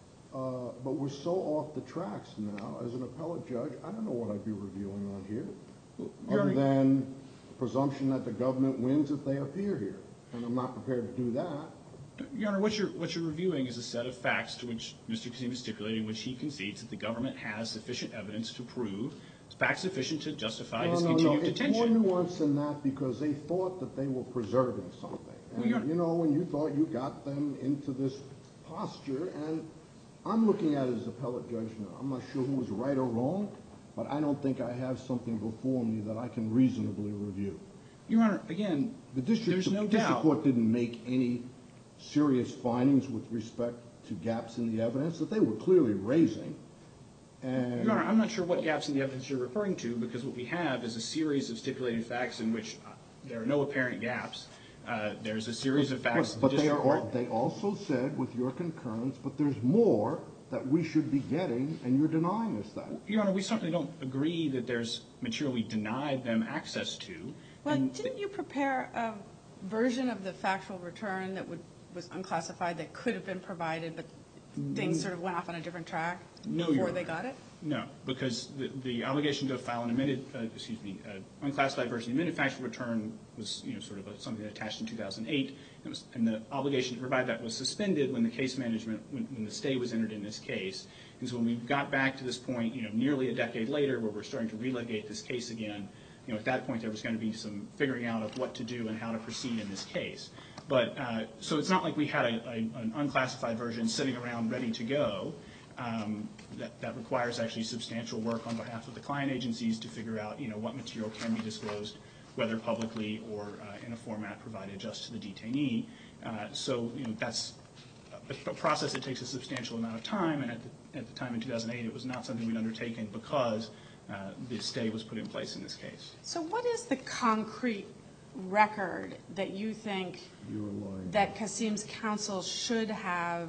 Uh, but we're so off the tracks now. As an appellate judge, I don't know what I'd be reviewing on here, well, other than the presumption that the government wins if they appear here. And I'm not prepared to do that. Your Honor, what you're, what you're reviewing is a set of facts to which Mister Kasim is stipulating, which he concedes that the government has sufficient evidence to prove, facts sufficient to justify no, his no, continued no. detention. It's more nuanced than that because they thought that they were preserving something. And, well, you know, when you thought you got them into this posture, and I'm looking at it as appellate judge now. I'm not sure who was right or wrong, but I don't think I have something before me that I can reasonably review. Your Honor, again, the district, there's no the district doubt. court didn't make any serious findings with respect to gaps in the evidence that they were clearly raising. And Your Honor, I'm not sure what gaps in the evidence you're referring to, because what we have is a series of stipulated facts in which uh, there are no apparent gaps. Uh, there's a series of facts. But, but the they, are court, all, they also said, with your concurrence, but there's more that we should be getting, and you're denying us that. Your Honor, we certainly don't agree that there's material we denied them access to. Well, didn't you prepare a version of the factual return that would, was unclassified that could have been provided, but things sort of went off on a different track no, before Your they Honor. got it? No, because the, the obligation to file an amended, uh, excuse me, uh, unclassified version of the amended factual return was, you know, sort of a, something attached in two thousand eight, it was, and the obligation to provide that was suspended when the case management, when, when the stay was entered in this case. And so when we got back to this point, you know, nearly a decade later, where we're starting to relitigate this case again, you know, at that point there was going to be some figuring out of what to do and how to proceed in this case. But uh, so it's not like we had a, a, an unclassified version sitting around ready to go. Um, that, that requires actually substantial work on behalf of the client agencies to figure out, you know, what material can be disclosed, whether publicly or uh, in a format provided just to the detainee. Uh, so, you know, that's a, a process that takes a substantial amount of time, and at the, at the time in two thousand eight, it was not something we'd undertaken because uh, the stay was put in place in this case. So what is the concrete record that you think that Kasim's counsel should have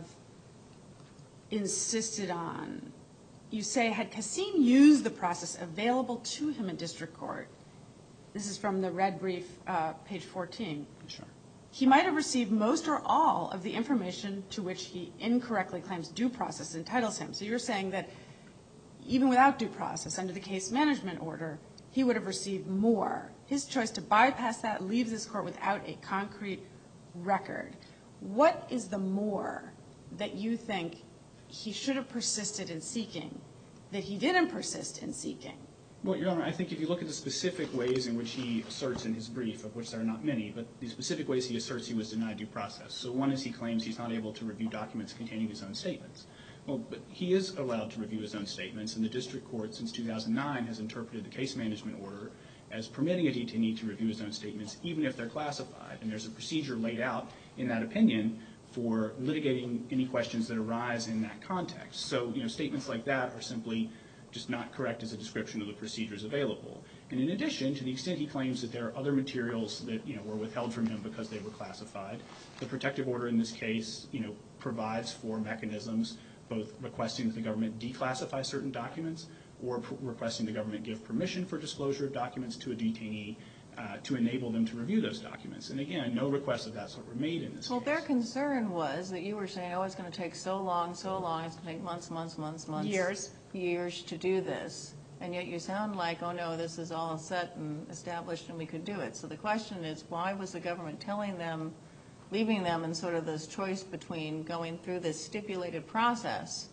insisted on? You say, had Kasim used the process available to him in district court, this is from the red brief, uh, page fourteen, Sure. he might have received most or all of the information to which he incorrectly claims due process entitles him. So you're saying that even without due process, under the case management order, he would have received more. His choice to bypass that leaves this court without a concrete record. What is the more that you think he should have persisted in seeking that he didn't persist in seeking? Well, Your Honor, I think if you look at the specific ways in which he asserts in his brief, of which there are not many, but the specific ways he asserts he was denied due process. So one is he claims he's not able to review documents containing his own statements. Well, but he is allowed to review his own statements, and the district court since two thousand nine has interpreted the case management order as permitting a detainee to review his own statements, even if they're classified. And there's a procedure laid out in that opinion for litigating any questions that arise in that context. So, you know, statements like that are simply just not correct as a description of the procedures available. And in addition, to the extent he claims that there are other materials that, you know, were withheld from him because they were classified, the protective order in this case, you know, provides for mechanisms both requesting that the government declassify certain documents or pr- requesting the government give permission for disclosure of documents to a detainee uh, to enable them to review those documents. And again, no requests of that sort were made in this Well, case. their concern was that you were saying, oh, it's going to take so long, so long, it's going to take months, months, months, months. Years. Years to do this. And yet you sound like, oh, no, this is all set and established and we could do it. So the question is, why was the government telling them, leaving them in sort of this choice between going through this stipulated process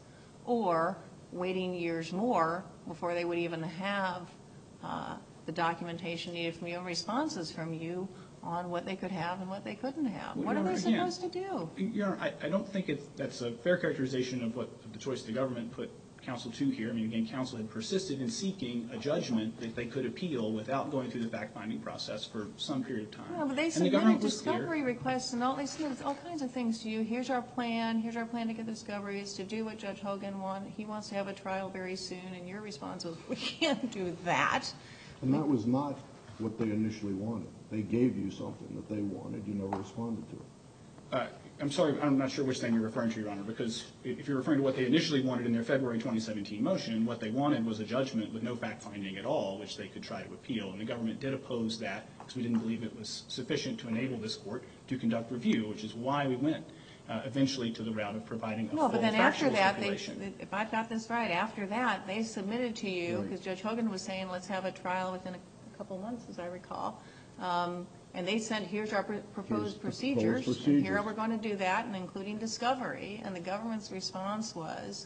or waiting years more before they would even have uh, the documentation needed from you and responses from you on what they could have and what they couldn't have? Well, What are Your they Honor, supposed again, to do? Your Honor, I, I don't think it's, that's a fair characterization of what of the choice the government put counsel to here. I mean, again, counsel had persisted in seeking a judgment that they could appeal without going through the fact-finding process for some period of time. No, but they and the submitted government was clear. discovery requests and all, they submitted all kinds of things to you. Here's our plan. Here's our plan to get the discoveries, to do what Judge Hogan wanted. He wants to have a trial very soon. And your response was, we can't do that. And that was not what they initially wanted. They gave you something that they wanted. You never responded to it. Uh, I'm sorry, I'm not sure which thing you're referring to, Your Honor, because if you're referring to what they initially wanted in their February twenty seventeen motion, what they wanted was a judgment with no fact-finding at all, which they could try to appeal. And the government did oppose that because we didn't believe it was sufficient to enable this court to conduct review, which is why we went uh, eventually to the route of providing a No, full but then after factual that, they, stipulation. if I've got this right, after that, they submitted to you, Right. because Judge Hogan was saying, let's have a trial within a couple months, as I recall. Um, and they sent, here's our pr- Here's proposed the procedures, proposed and here procedures. we're going to do that, and including discovery. And the government's response was,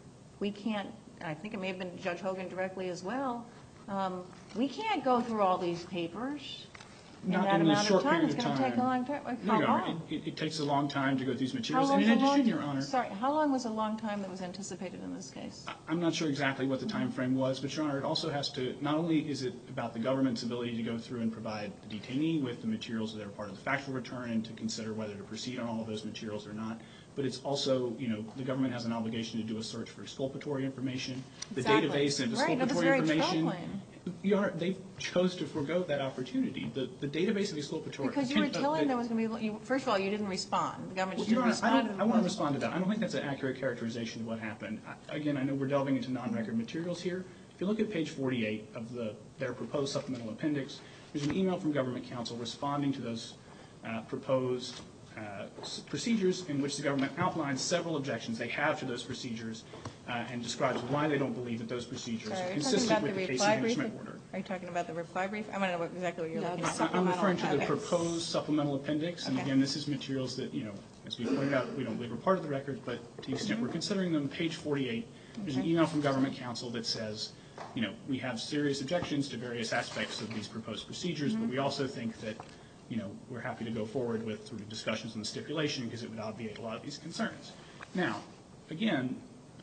we can't, and I think it may have been Judge Hogan directly as well, um, we can't go through all these papers in Not that in this amount short of time. period It's of going to take a time. long time. Like, No, how Your Honor, long? it, it takes a long time to go through these How materials. And long's in a long addition, ti- Your Honor, Sorry, how long was a long time that was anticipated in this case? I- I'm not sure exactly what the time frame was, but Your Honor, it also has to, not only is it about the government's ability to go through and provide the detainee with the materials that are part of the factual return and to consider whether to proceed on all of those materials or not, but it's also, you know, the government has an obligation to do a search for exculpatory information. The Exactly. database of Right, no, that's exculpatory very information. troubling. Your Honor, they chose to forego that opportunity. The, the database of exculpatory. Because you were uh, telling the- them it was going to be, you, first of all, you didn't respond. The government Well, just Your didn't Honor, I, respond to don't, the I want to request. respond to that. I don't think that's an accurate characterization of what happened. I, again, I know we're delving into non-record materials here. If you look at page forty-eight of the, their proposed supplemental appendix, there's an email from government counsel responding to those uh, proposed uh, s- procedures in which the government outlines several objections they have to those procedures uh, and describes why they don't believe that those procedures Sorry, are are you talking consistent about with the the case reply brief? management order. Are you talking about the reply brief? I want to know what- exactly what you're No, looking the at. sup- I'm referring to the Okay. proposed supplemental appendix, and Okay. again, this is materials that, you know, as we pointed out, we don't believe are part of the record, but to the extent we're considering them, page forty-eight, there's an Okay. email from government counsel that says, you know, we have serious objections to various aspects of these proposed procedures, but we also think that, you know, we're happy to go forward with sort of discussions on the stipulation because it would obviate a lot of these concerns. Now, again,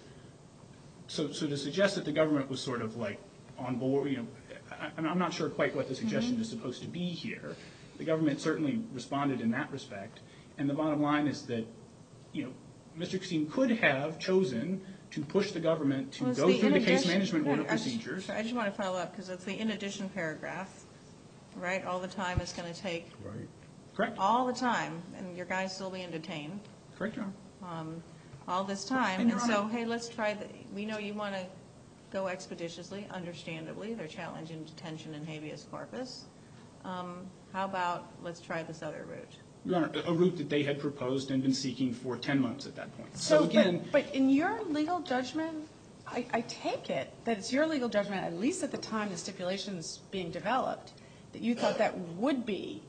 so, so to suggest that the government was sort of like on board, you know, I, I'm not sure quite what the suggestion is supposed to be here. The government certainly responded in that respect, and the bottom line is that, you know, Mister Kasim could have chosen to push the government to Well, it's go the through the in case addition- management no, order I just- procedures. sorry, I just want to follow up because it's the in addition paragraph, right? All the time it's going to take, Right. Correct? all the time, and your guy's still being detained. Correct, Your Honor. um, all this time. And And Your so, Honor- hey, let's try, the. we know you want to go expeditiously, understandably. They're challenging detention and habeas corpus. Um, How about, let's try this other route? Your Honor, a a route that they had proposed and been seeking for ten months at that point. So, So again, but, but in your legal judgment, I, I take it that it's your legal judgment, at least at the time the stipulation's being developed, that you thought that would be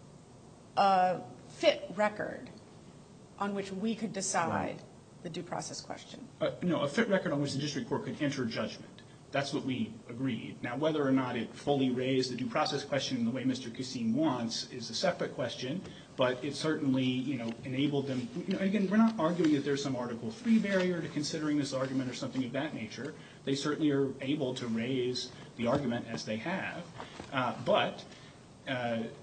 a fit record on which we could decide the due process question. uh, no, a fit record on which the district court could enter judgment. That's what we agreed. Now, whether or not it fully raised the due process question in the way Mister Kasim wants is a separate question, but it certainly, you know, enabled them. You know, again, we're not arguing that there's some Article three barrier to considering this argument or something of that nature. They certainly are able to raise the argument as they have, uh, but uh,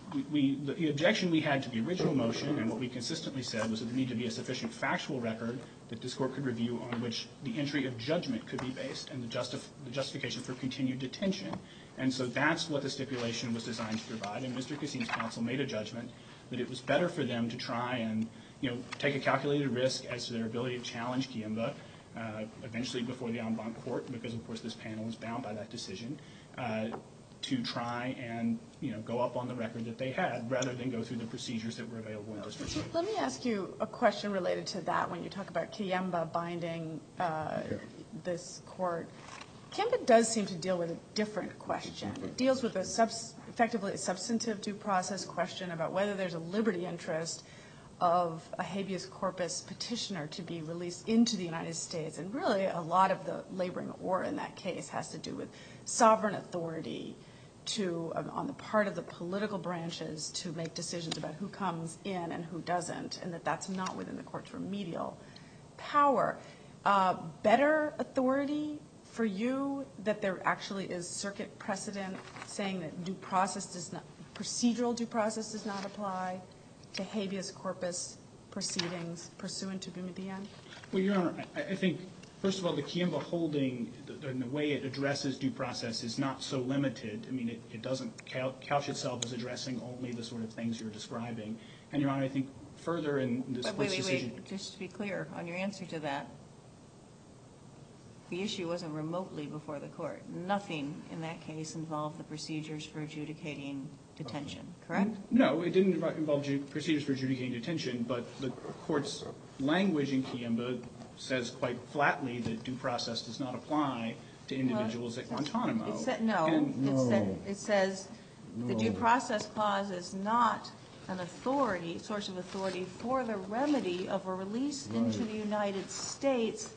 we, we the, the objection we had to the original motion and what we consistently said was that there needed to be a sufficient factual record that this court could review on which the entry of judgment could be based and the, justif- the justification for continued detention. And so that's what the stipulation was designed to provide. And Mister Kasim's counsel made a judgment that it was better for them to try and, you know, take a calculated risk as to their ability to challenge Kiemba, uh, eventually before the en banc court, because of course this panel is bound by that decision, uh, to try and, you know, go up on the record that they had rather than go through the procedures that were available in district court. Let me ask you a question related to that when you talk about Kiemba binding uh, this court. Kiemba does seem to deal with a different question. It deals with a subs- effectively a substantive due process question about whether there's a liberty interest of a habeas corpus petitioner to be released into the United States. And really a lot of the laboring or in that case has to do with sovereign authority to, um, on the part of the political branches to make decisions about who comes in and who doesn't, and that that's not within the court's remedial power. Uh, better authority for you that there actually is circuit precedent saying that due process does not, procedural due process does not apply to habeas corpus proceedings pursuant to Boumediene? Well, Your Honor, I, I think, first of all, the Kiemba holding and the way it addresses due process is not so limited. I mean, it, it doesn't couch itself as addressing only the sort of things you're describing. And, Your Honor, I think further in this But court's wait, wait, decision. wait. Just to be clear on your answer to that, the issue wasn't remotely before the court. Nothing in that case involved the procedures for adjudicating detention, correct? No, it didn't involve ju- procedures for adjudicating detention, but the court's language in Kiemba says quite flatly that due process does not apply to individuals Well, at Guantanamo. It said, no, And- it, said, it says the due No. process clause is not an authority, source of authority for the remedy of a release into the United States,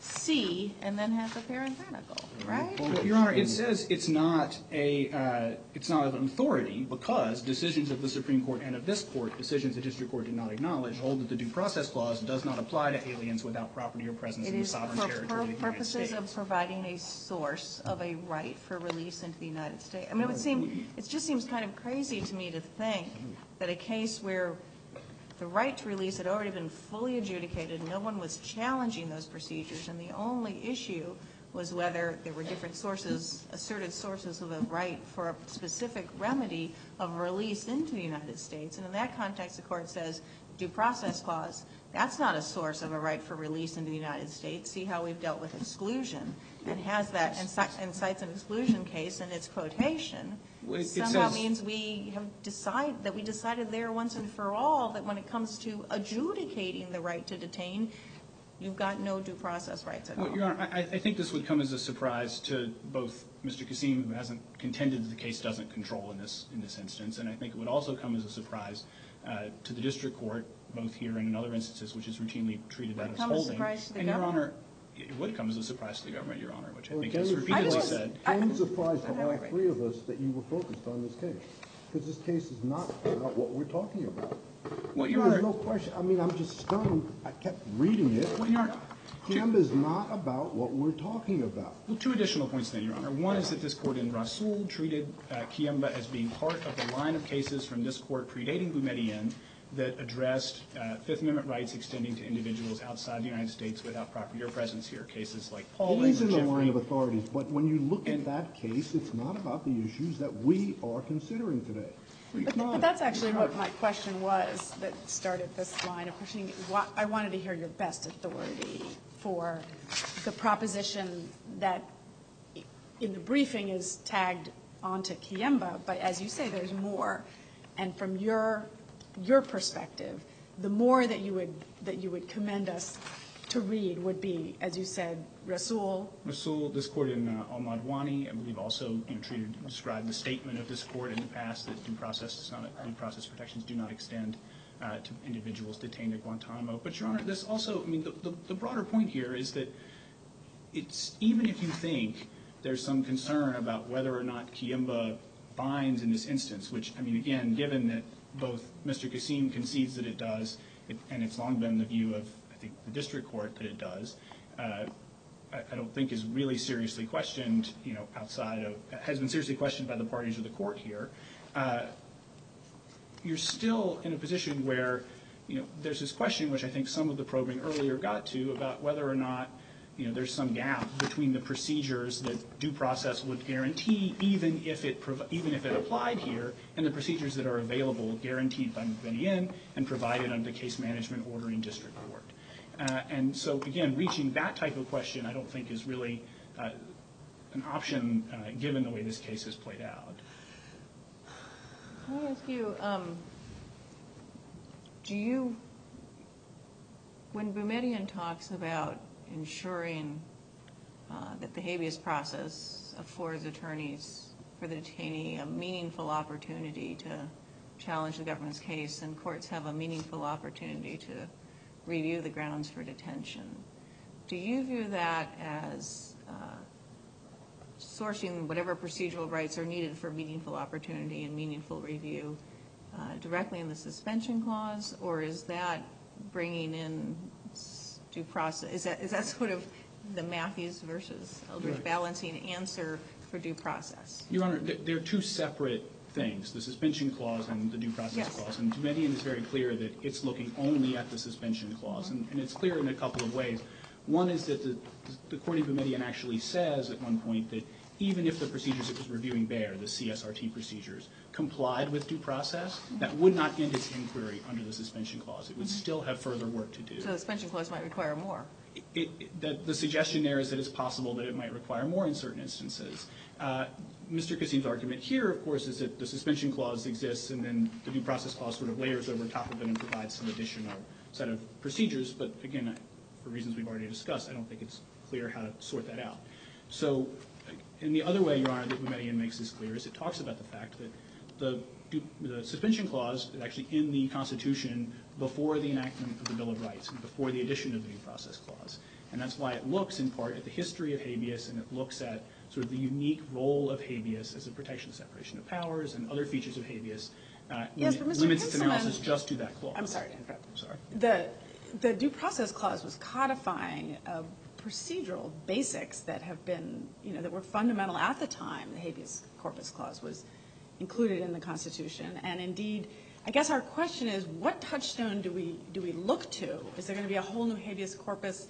C, and then has a parenthetical, right? Well, Your Honor, it says it's not a uh, it's not an authority because decisions of the Supreme Court and of this court, decisions the district court did not acknowledge, hold that the due process clause does not apply to aliens without property or presence It in the is sovereign for territory pur- of the United purposes States. of providing a source of a right for release into the United States. I mean, it would seem, it just seems kind of crazy to me to think that a case where the right to release had already been fully adjudicated, no one was challenging those procedures, and the only issue was whether there were different sources, asserted sources of a right for a specific remedy of release into the United States. And in that context, the court says, due process clause, that's not a source of a right for release into the United States. See how we've dealt with exclusion, and has that, and, ci- and cites an exclusion case in its quotation. Well, it- it Somehow says- means we have decided, that we decided there once and for all that when it comes to adjudicating the right to detain, you've got no due process rights at all. Well, Your Honor, I, I think this would come as a surprise to both Mister Kasim, who hasn't contended that the case doesn't control in this in this instance, and I think it would also come as a surprise uh, to the district court, both here and in other instances, which is routinely treated that Would it as come as a holding. surprise to the and Your government? Honor, it would come as a surprise to the government, Your Honor, which I Well, think it has came- repeatedly I just- said. It came as a surprise to I- all three of us that you were focused on this case, because this case is not about what we're talking about. Well, Your There's Honor, no question. I mean, I'm just stunned. I kept reading it. well, Your Honor, Kiemba is not about what we're talking about. Well, two additional points then, Your Honor. One is that this court in Rasul treated uh, Kiemba as being part of the line of cases from this court predating Boumediene that addressed uh, Fifth Amendment rights extending to individuals outside the United States without property or presence here, cases like It Pauling is or in the line of Jeffrey. authorities, but when you look at And- that case, it's not about the issues that we are considering today. It's But, not. but that's actually what my question was that started this line of questioning. Why- I wanted to hear your best authority for the proposition that in the briefing is tagged onto Kiemba, but as you say, there's more. And from your your perspective, the more that you would that you would commend us to read would be, as you said, Rasul. Rasul, this court in uh, Al-Madwani, I believe also you know, treated, described the statement of this court in the past that due process, does not, due process protections do not extend uh, to individuals detained at Guantanamo. But, Your Honor, this also, I mean, the, the, the broader point here is that it's, even if you think there's some concern about whether or not Kiemba binds in this instance, which, I mean, again, given that both Mister Kasim concedes that it does, it, and it's long been the view of, I think, the district court that it does, uh, I, I don't think is really seriously questioned, you know, outside of, has been seriously questioned by the parties of the court here. Uh, you're still in a position where, you know, there's this question, which I think some of the probing earlier got to, about whether or not, you know, there's some gap between the procedures that due process would guarantee, even if it prov- even if it applied here, and the procedures that are available, guaranteed by McVitie and provided under the case management order in district court. Uh, and so, again, reaching that type of question, I don't think is really uh, an option, uh, given the way this case has played out. Can I ask you, um, do you, when Boumediene talks about ensuring uh, that the habeas process affords attorneys for the detainee a meaningful opportunity to challenge the government's case, and courts have a meaningful opportunity to review the grounds for detention, do you view that as uh, sourcing whatever procedural rights are needed for meaningful opportunity and meaningful review uh, directly in the suspension clause, or is that bringing in due process? Is that is that sort of the Matthews versus Eldridge right. balancing answer for due process? Your Honor, they're two separate things, the suspension clause and the due process yes. clause. And Boumediene is very clear that it's looking only at the suspension clause. Mm-hmm. and, and it's clear in a couple of ways. One is that the, the court in Boumediene actually says at one point that even if the procedures it was reviewing there, the C S R T procedures, complied with due process, that would not end its inquiry under the suspension clause. It would mm-hmm. still have further work to do. So the suspension clause might require more. It, it, the, the suggestion there is that it's possible that it might require more in certain instances. Uh, Mister Kasim's argument here, of course, is that the suspension clause exists and then the due process clause sort of layers over top of it and provides some additional set of procedures. But again, for reasons we've already discussed, I don't think it's clear how to sort that out. So, in the other way, Your Honor, that Boumediene makes this clear is it talks about the fact that the, the suspension clause is actually in the Constitution before the enactment of the Bill of Rights and before the addition of the due process clause. And that's why it looks, in part, at the history of habeas, and it looks at sort of the unique role of habeas as a protection of separation of powers and other features of habeas. Uh, yes, when but it Mister limits its Kinselman, analysis just to that clause. I'm sorry to interrupt. I'm sorry. The, the due process clause was codifying a procedural basics that have been, you know, that were fundamental at the time. The habeas corpus clause was included in the Constitution, and indeed, I guess our question is, what touchstone do we do we look to? Is there going to be a whole new habeas corpus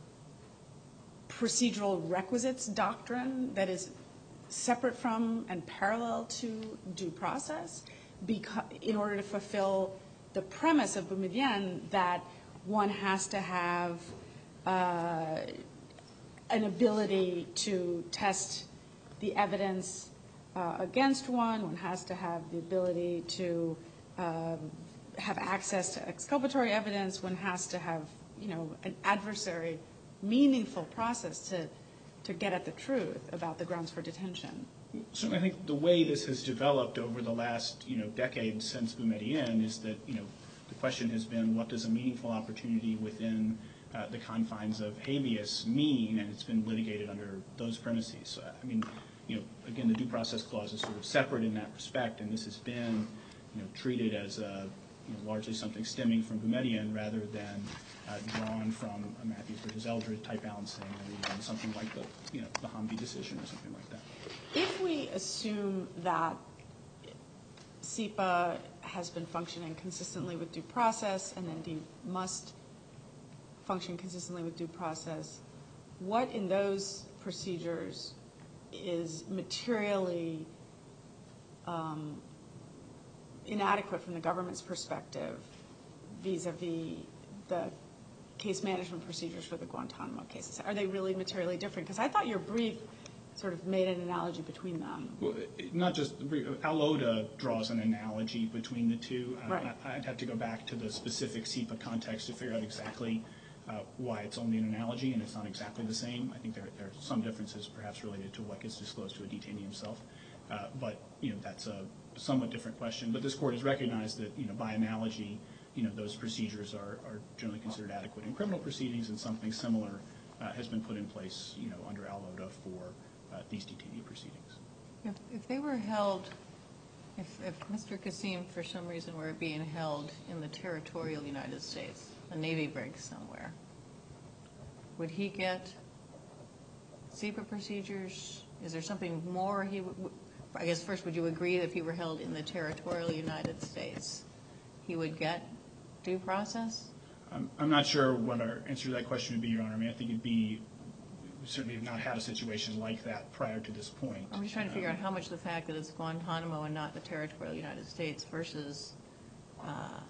procedural requisites doctrine that is separate from and parallel to due process, because in order to fulfill the premise of Boumediene that one has to have uh, an ability to test the evidence uh, against one, one has to have the ability to uh, have access to exculpatory evidence, one has to have, you know, an adversary meaningful process to to get at the truth about the grounds for detention. So I think the way this has developed over the last, you know, decade since Boumediene is that, you know, the question has been, what does a meaningful opportunity within uh, the confines of habeas mean? And it's been litigated under those premises. So, I mean, you know, again, the due process clause is sort of separate in that respect, and this has been, you know, treated as a, you know, largely something stemming from Boumediene rather than uh, drawn from a Matthews versus Eldridge type balancing, or even something like the, you know, the Hamdi decision or something like that. If we assume that S I P A has been functioning consistently with due process and indeed must function consistently with due process, what in those procedures is materially um, inadequate from the government's perspective vis-a-vis the case management procedures for the Guantanamo cases? Are they really materially different? Because I thought your brief sort of made an analogy between them. Well, not just the brief. Aloda draws an analogy between the two. Right. I, I'd have to go back to the specific S I P A context to figure out exactly uh, why it's only an analogy and it's not exactly the same. I think there, there are some differences perhaps related to what gets disclosed to a detainee himself. Uh, but, you know, that's a somewhat different question. But this Court has recognized that, you know, by analogy, you know, those procedures are, are generally considered adequate in criminal proceedings, and something similar uh, has been put in place, you know, under Aloda for uh, these detainee proceedings. If, if they were held, if, if Mister Kasim, for some reason, were being held in the territorial United States, a Navy brig somewhere, would he get S I P A procedures? Is there something more he would, I guess first, would you agree that if he were held in the territorial United States, he would get due process? I'm, I'm not sure what our answer to that question would be, Your Honor. I mean, I think it'd be, we certainly have not had a situation like that prior to this point. I'm just trying to figure out how much the fact that it's Guantanamo and not the territorial United States versus uh,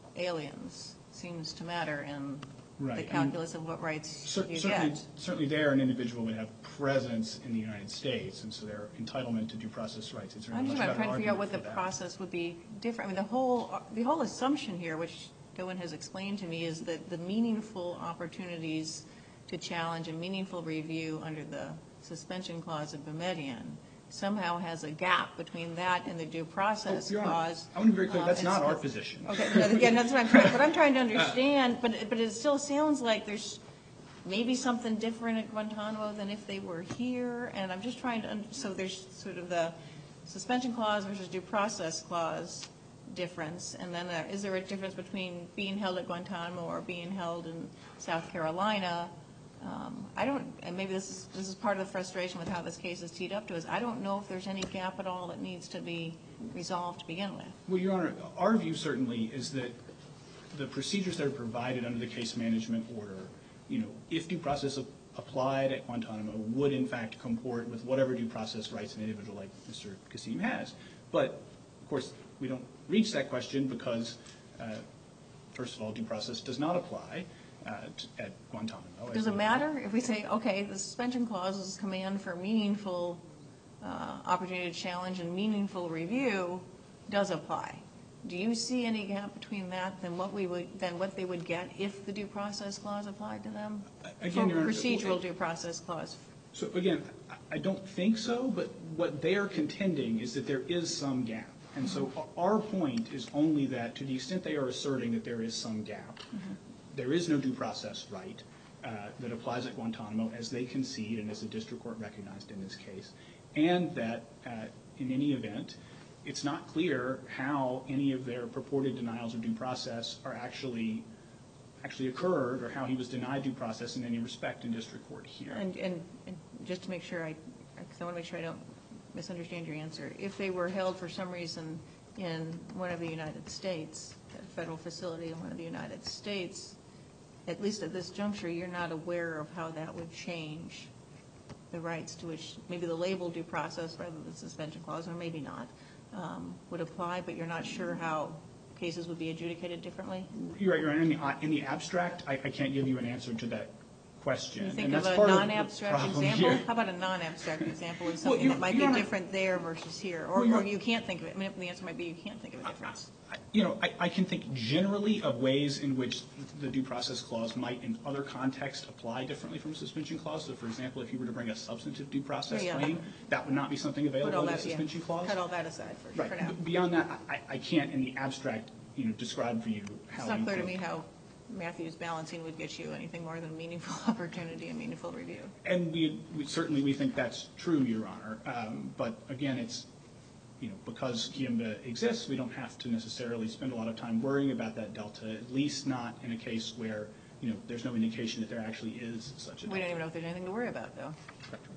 aliens seems to matter in Right. the calculus of what rights Cer- you certainly, get. certainly there, an individual would have presence in the United States, and so their entitlement to due process rights is I'm much just better trying to figure out argument what the for that. process would be different. I mean, the whole, the whole assumption here, which Dylan has explained to me, is that the meaningful opportunities to challenge a meaningful review under the suspension clause of Boumediene somehow has a gap between that and the due process Oh, Your Honor, clause. I want to be very clear, Um, that's and not so- our position. Okay, no, again, that's what I'm trying, but I'm trying to understand, but, but it still sounds like there's maybe something different at Guantanamo than if they were here, and I'm just trying to, un- so there's sort of the suspension clause versus due process clause difference, and then uh, is there a difference between being held at Guantanamo or being held in South Carolina? Um, I don't, and maybe this is, this is part of the frustration with how this case is teed up to us. I don't know if there's any gap at all that needs to be resolved to begin with. Well, Your Honor, our view certainly is that the procedures that are provided under the case management order, you know, if due process ap- applied at Guantanamo, would in fact comport with whatever due process rights an individual like Mister Kassim has. But, of course, we don't reach that question because, uh, first of all, due process does not apply uh, t- at Guantanamo. Does it matter if we say, okay, the suspension clause is command for meaningful uh, opportunity to challenge and meaningful review does apply? Do you see any gap between that than what we would, than what they would get if the due process clause applied to them? Again, Your Honor, Procedural due process clause. So again, I- I don't think so, but what they are contending is that there is some gap. And so Mm-hmm. our point is only that to the extent they are asserting that there is some gap, Mm-hmm. there is no due process right uh, that applies at Guantanamo as they concede and as the district court recognized in this case, and that uh, in any event, it's not clear how any of their purported denials of due process are actually actually occurred or how he was denied due process in any respect in district court here. And, and, and just to make sure I, because I want to make sure I don't misunderstand your answer, if they were held for some reason in one of the United States, a federal facility in one of the United States, at least at this juncture, you're not aware of how that would change the rights to which maybe the label due process rather than the suspension clause, or maybe not, um, would apply, but you're not sure how cases would be adjudicated differently? You're right, Your Honor. In the, in the abstract, I, I can't give you an answer to that question. Can you think and of that's a part non-abstract of the problem example? here. How about a non-abstract example of Well, something you- that might Your be Honor- different there versus here? Or, Well, Your- or you can't think of it. I mean, the answer might be you can't think of a difference. I- You know, I, I can think generally of ways in which the due process clause might in other contexts apply differently from a suspension clause. So, for example, if you were to bring a substantive due process Yeah, yeah. claim, that would not be something Put all available in the that, yeah. suspension clause. Cut all that aside for, Right. for now. B- Beyond that, I, I can't in the abstract, you know, describe for you how It's not you clear to could- me how Matthew's balancing would get you anything more than meaningful opportunity and meaningful review. And we, we certainly we think that's true, Your Honor. Um, but again, it's, you know, because Kiamba exists, we don't have to necessarily spend a lot of time worrying about that delta, at least not in a case where, you know, there's no indication that there actually is such a delta. We don't even know if there's anything to worry about, though. Correct.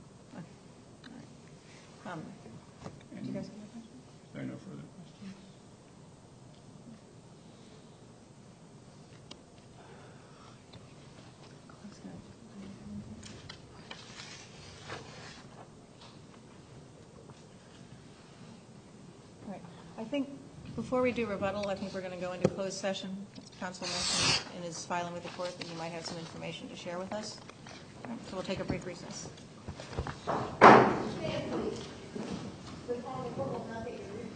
Um, And do you guys have any questions? There are no further questions. All right. I think before we do rebuttal, I think we're going to go into closed session. Counsel mentioned in his filing with the court that you might have some information to share with us. All right, so we'll take a brief recess. Stand, please. The court will not take a recess.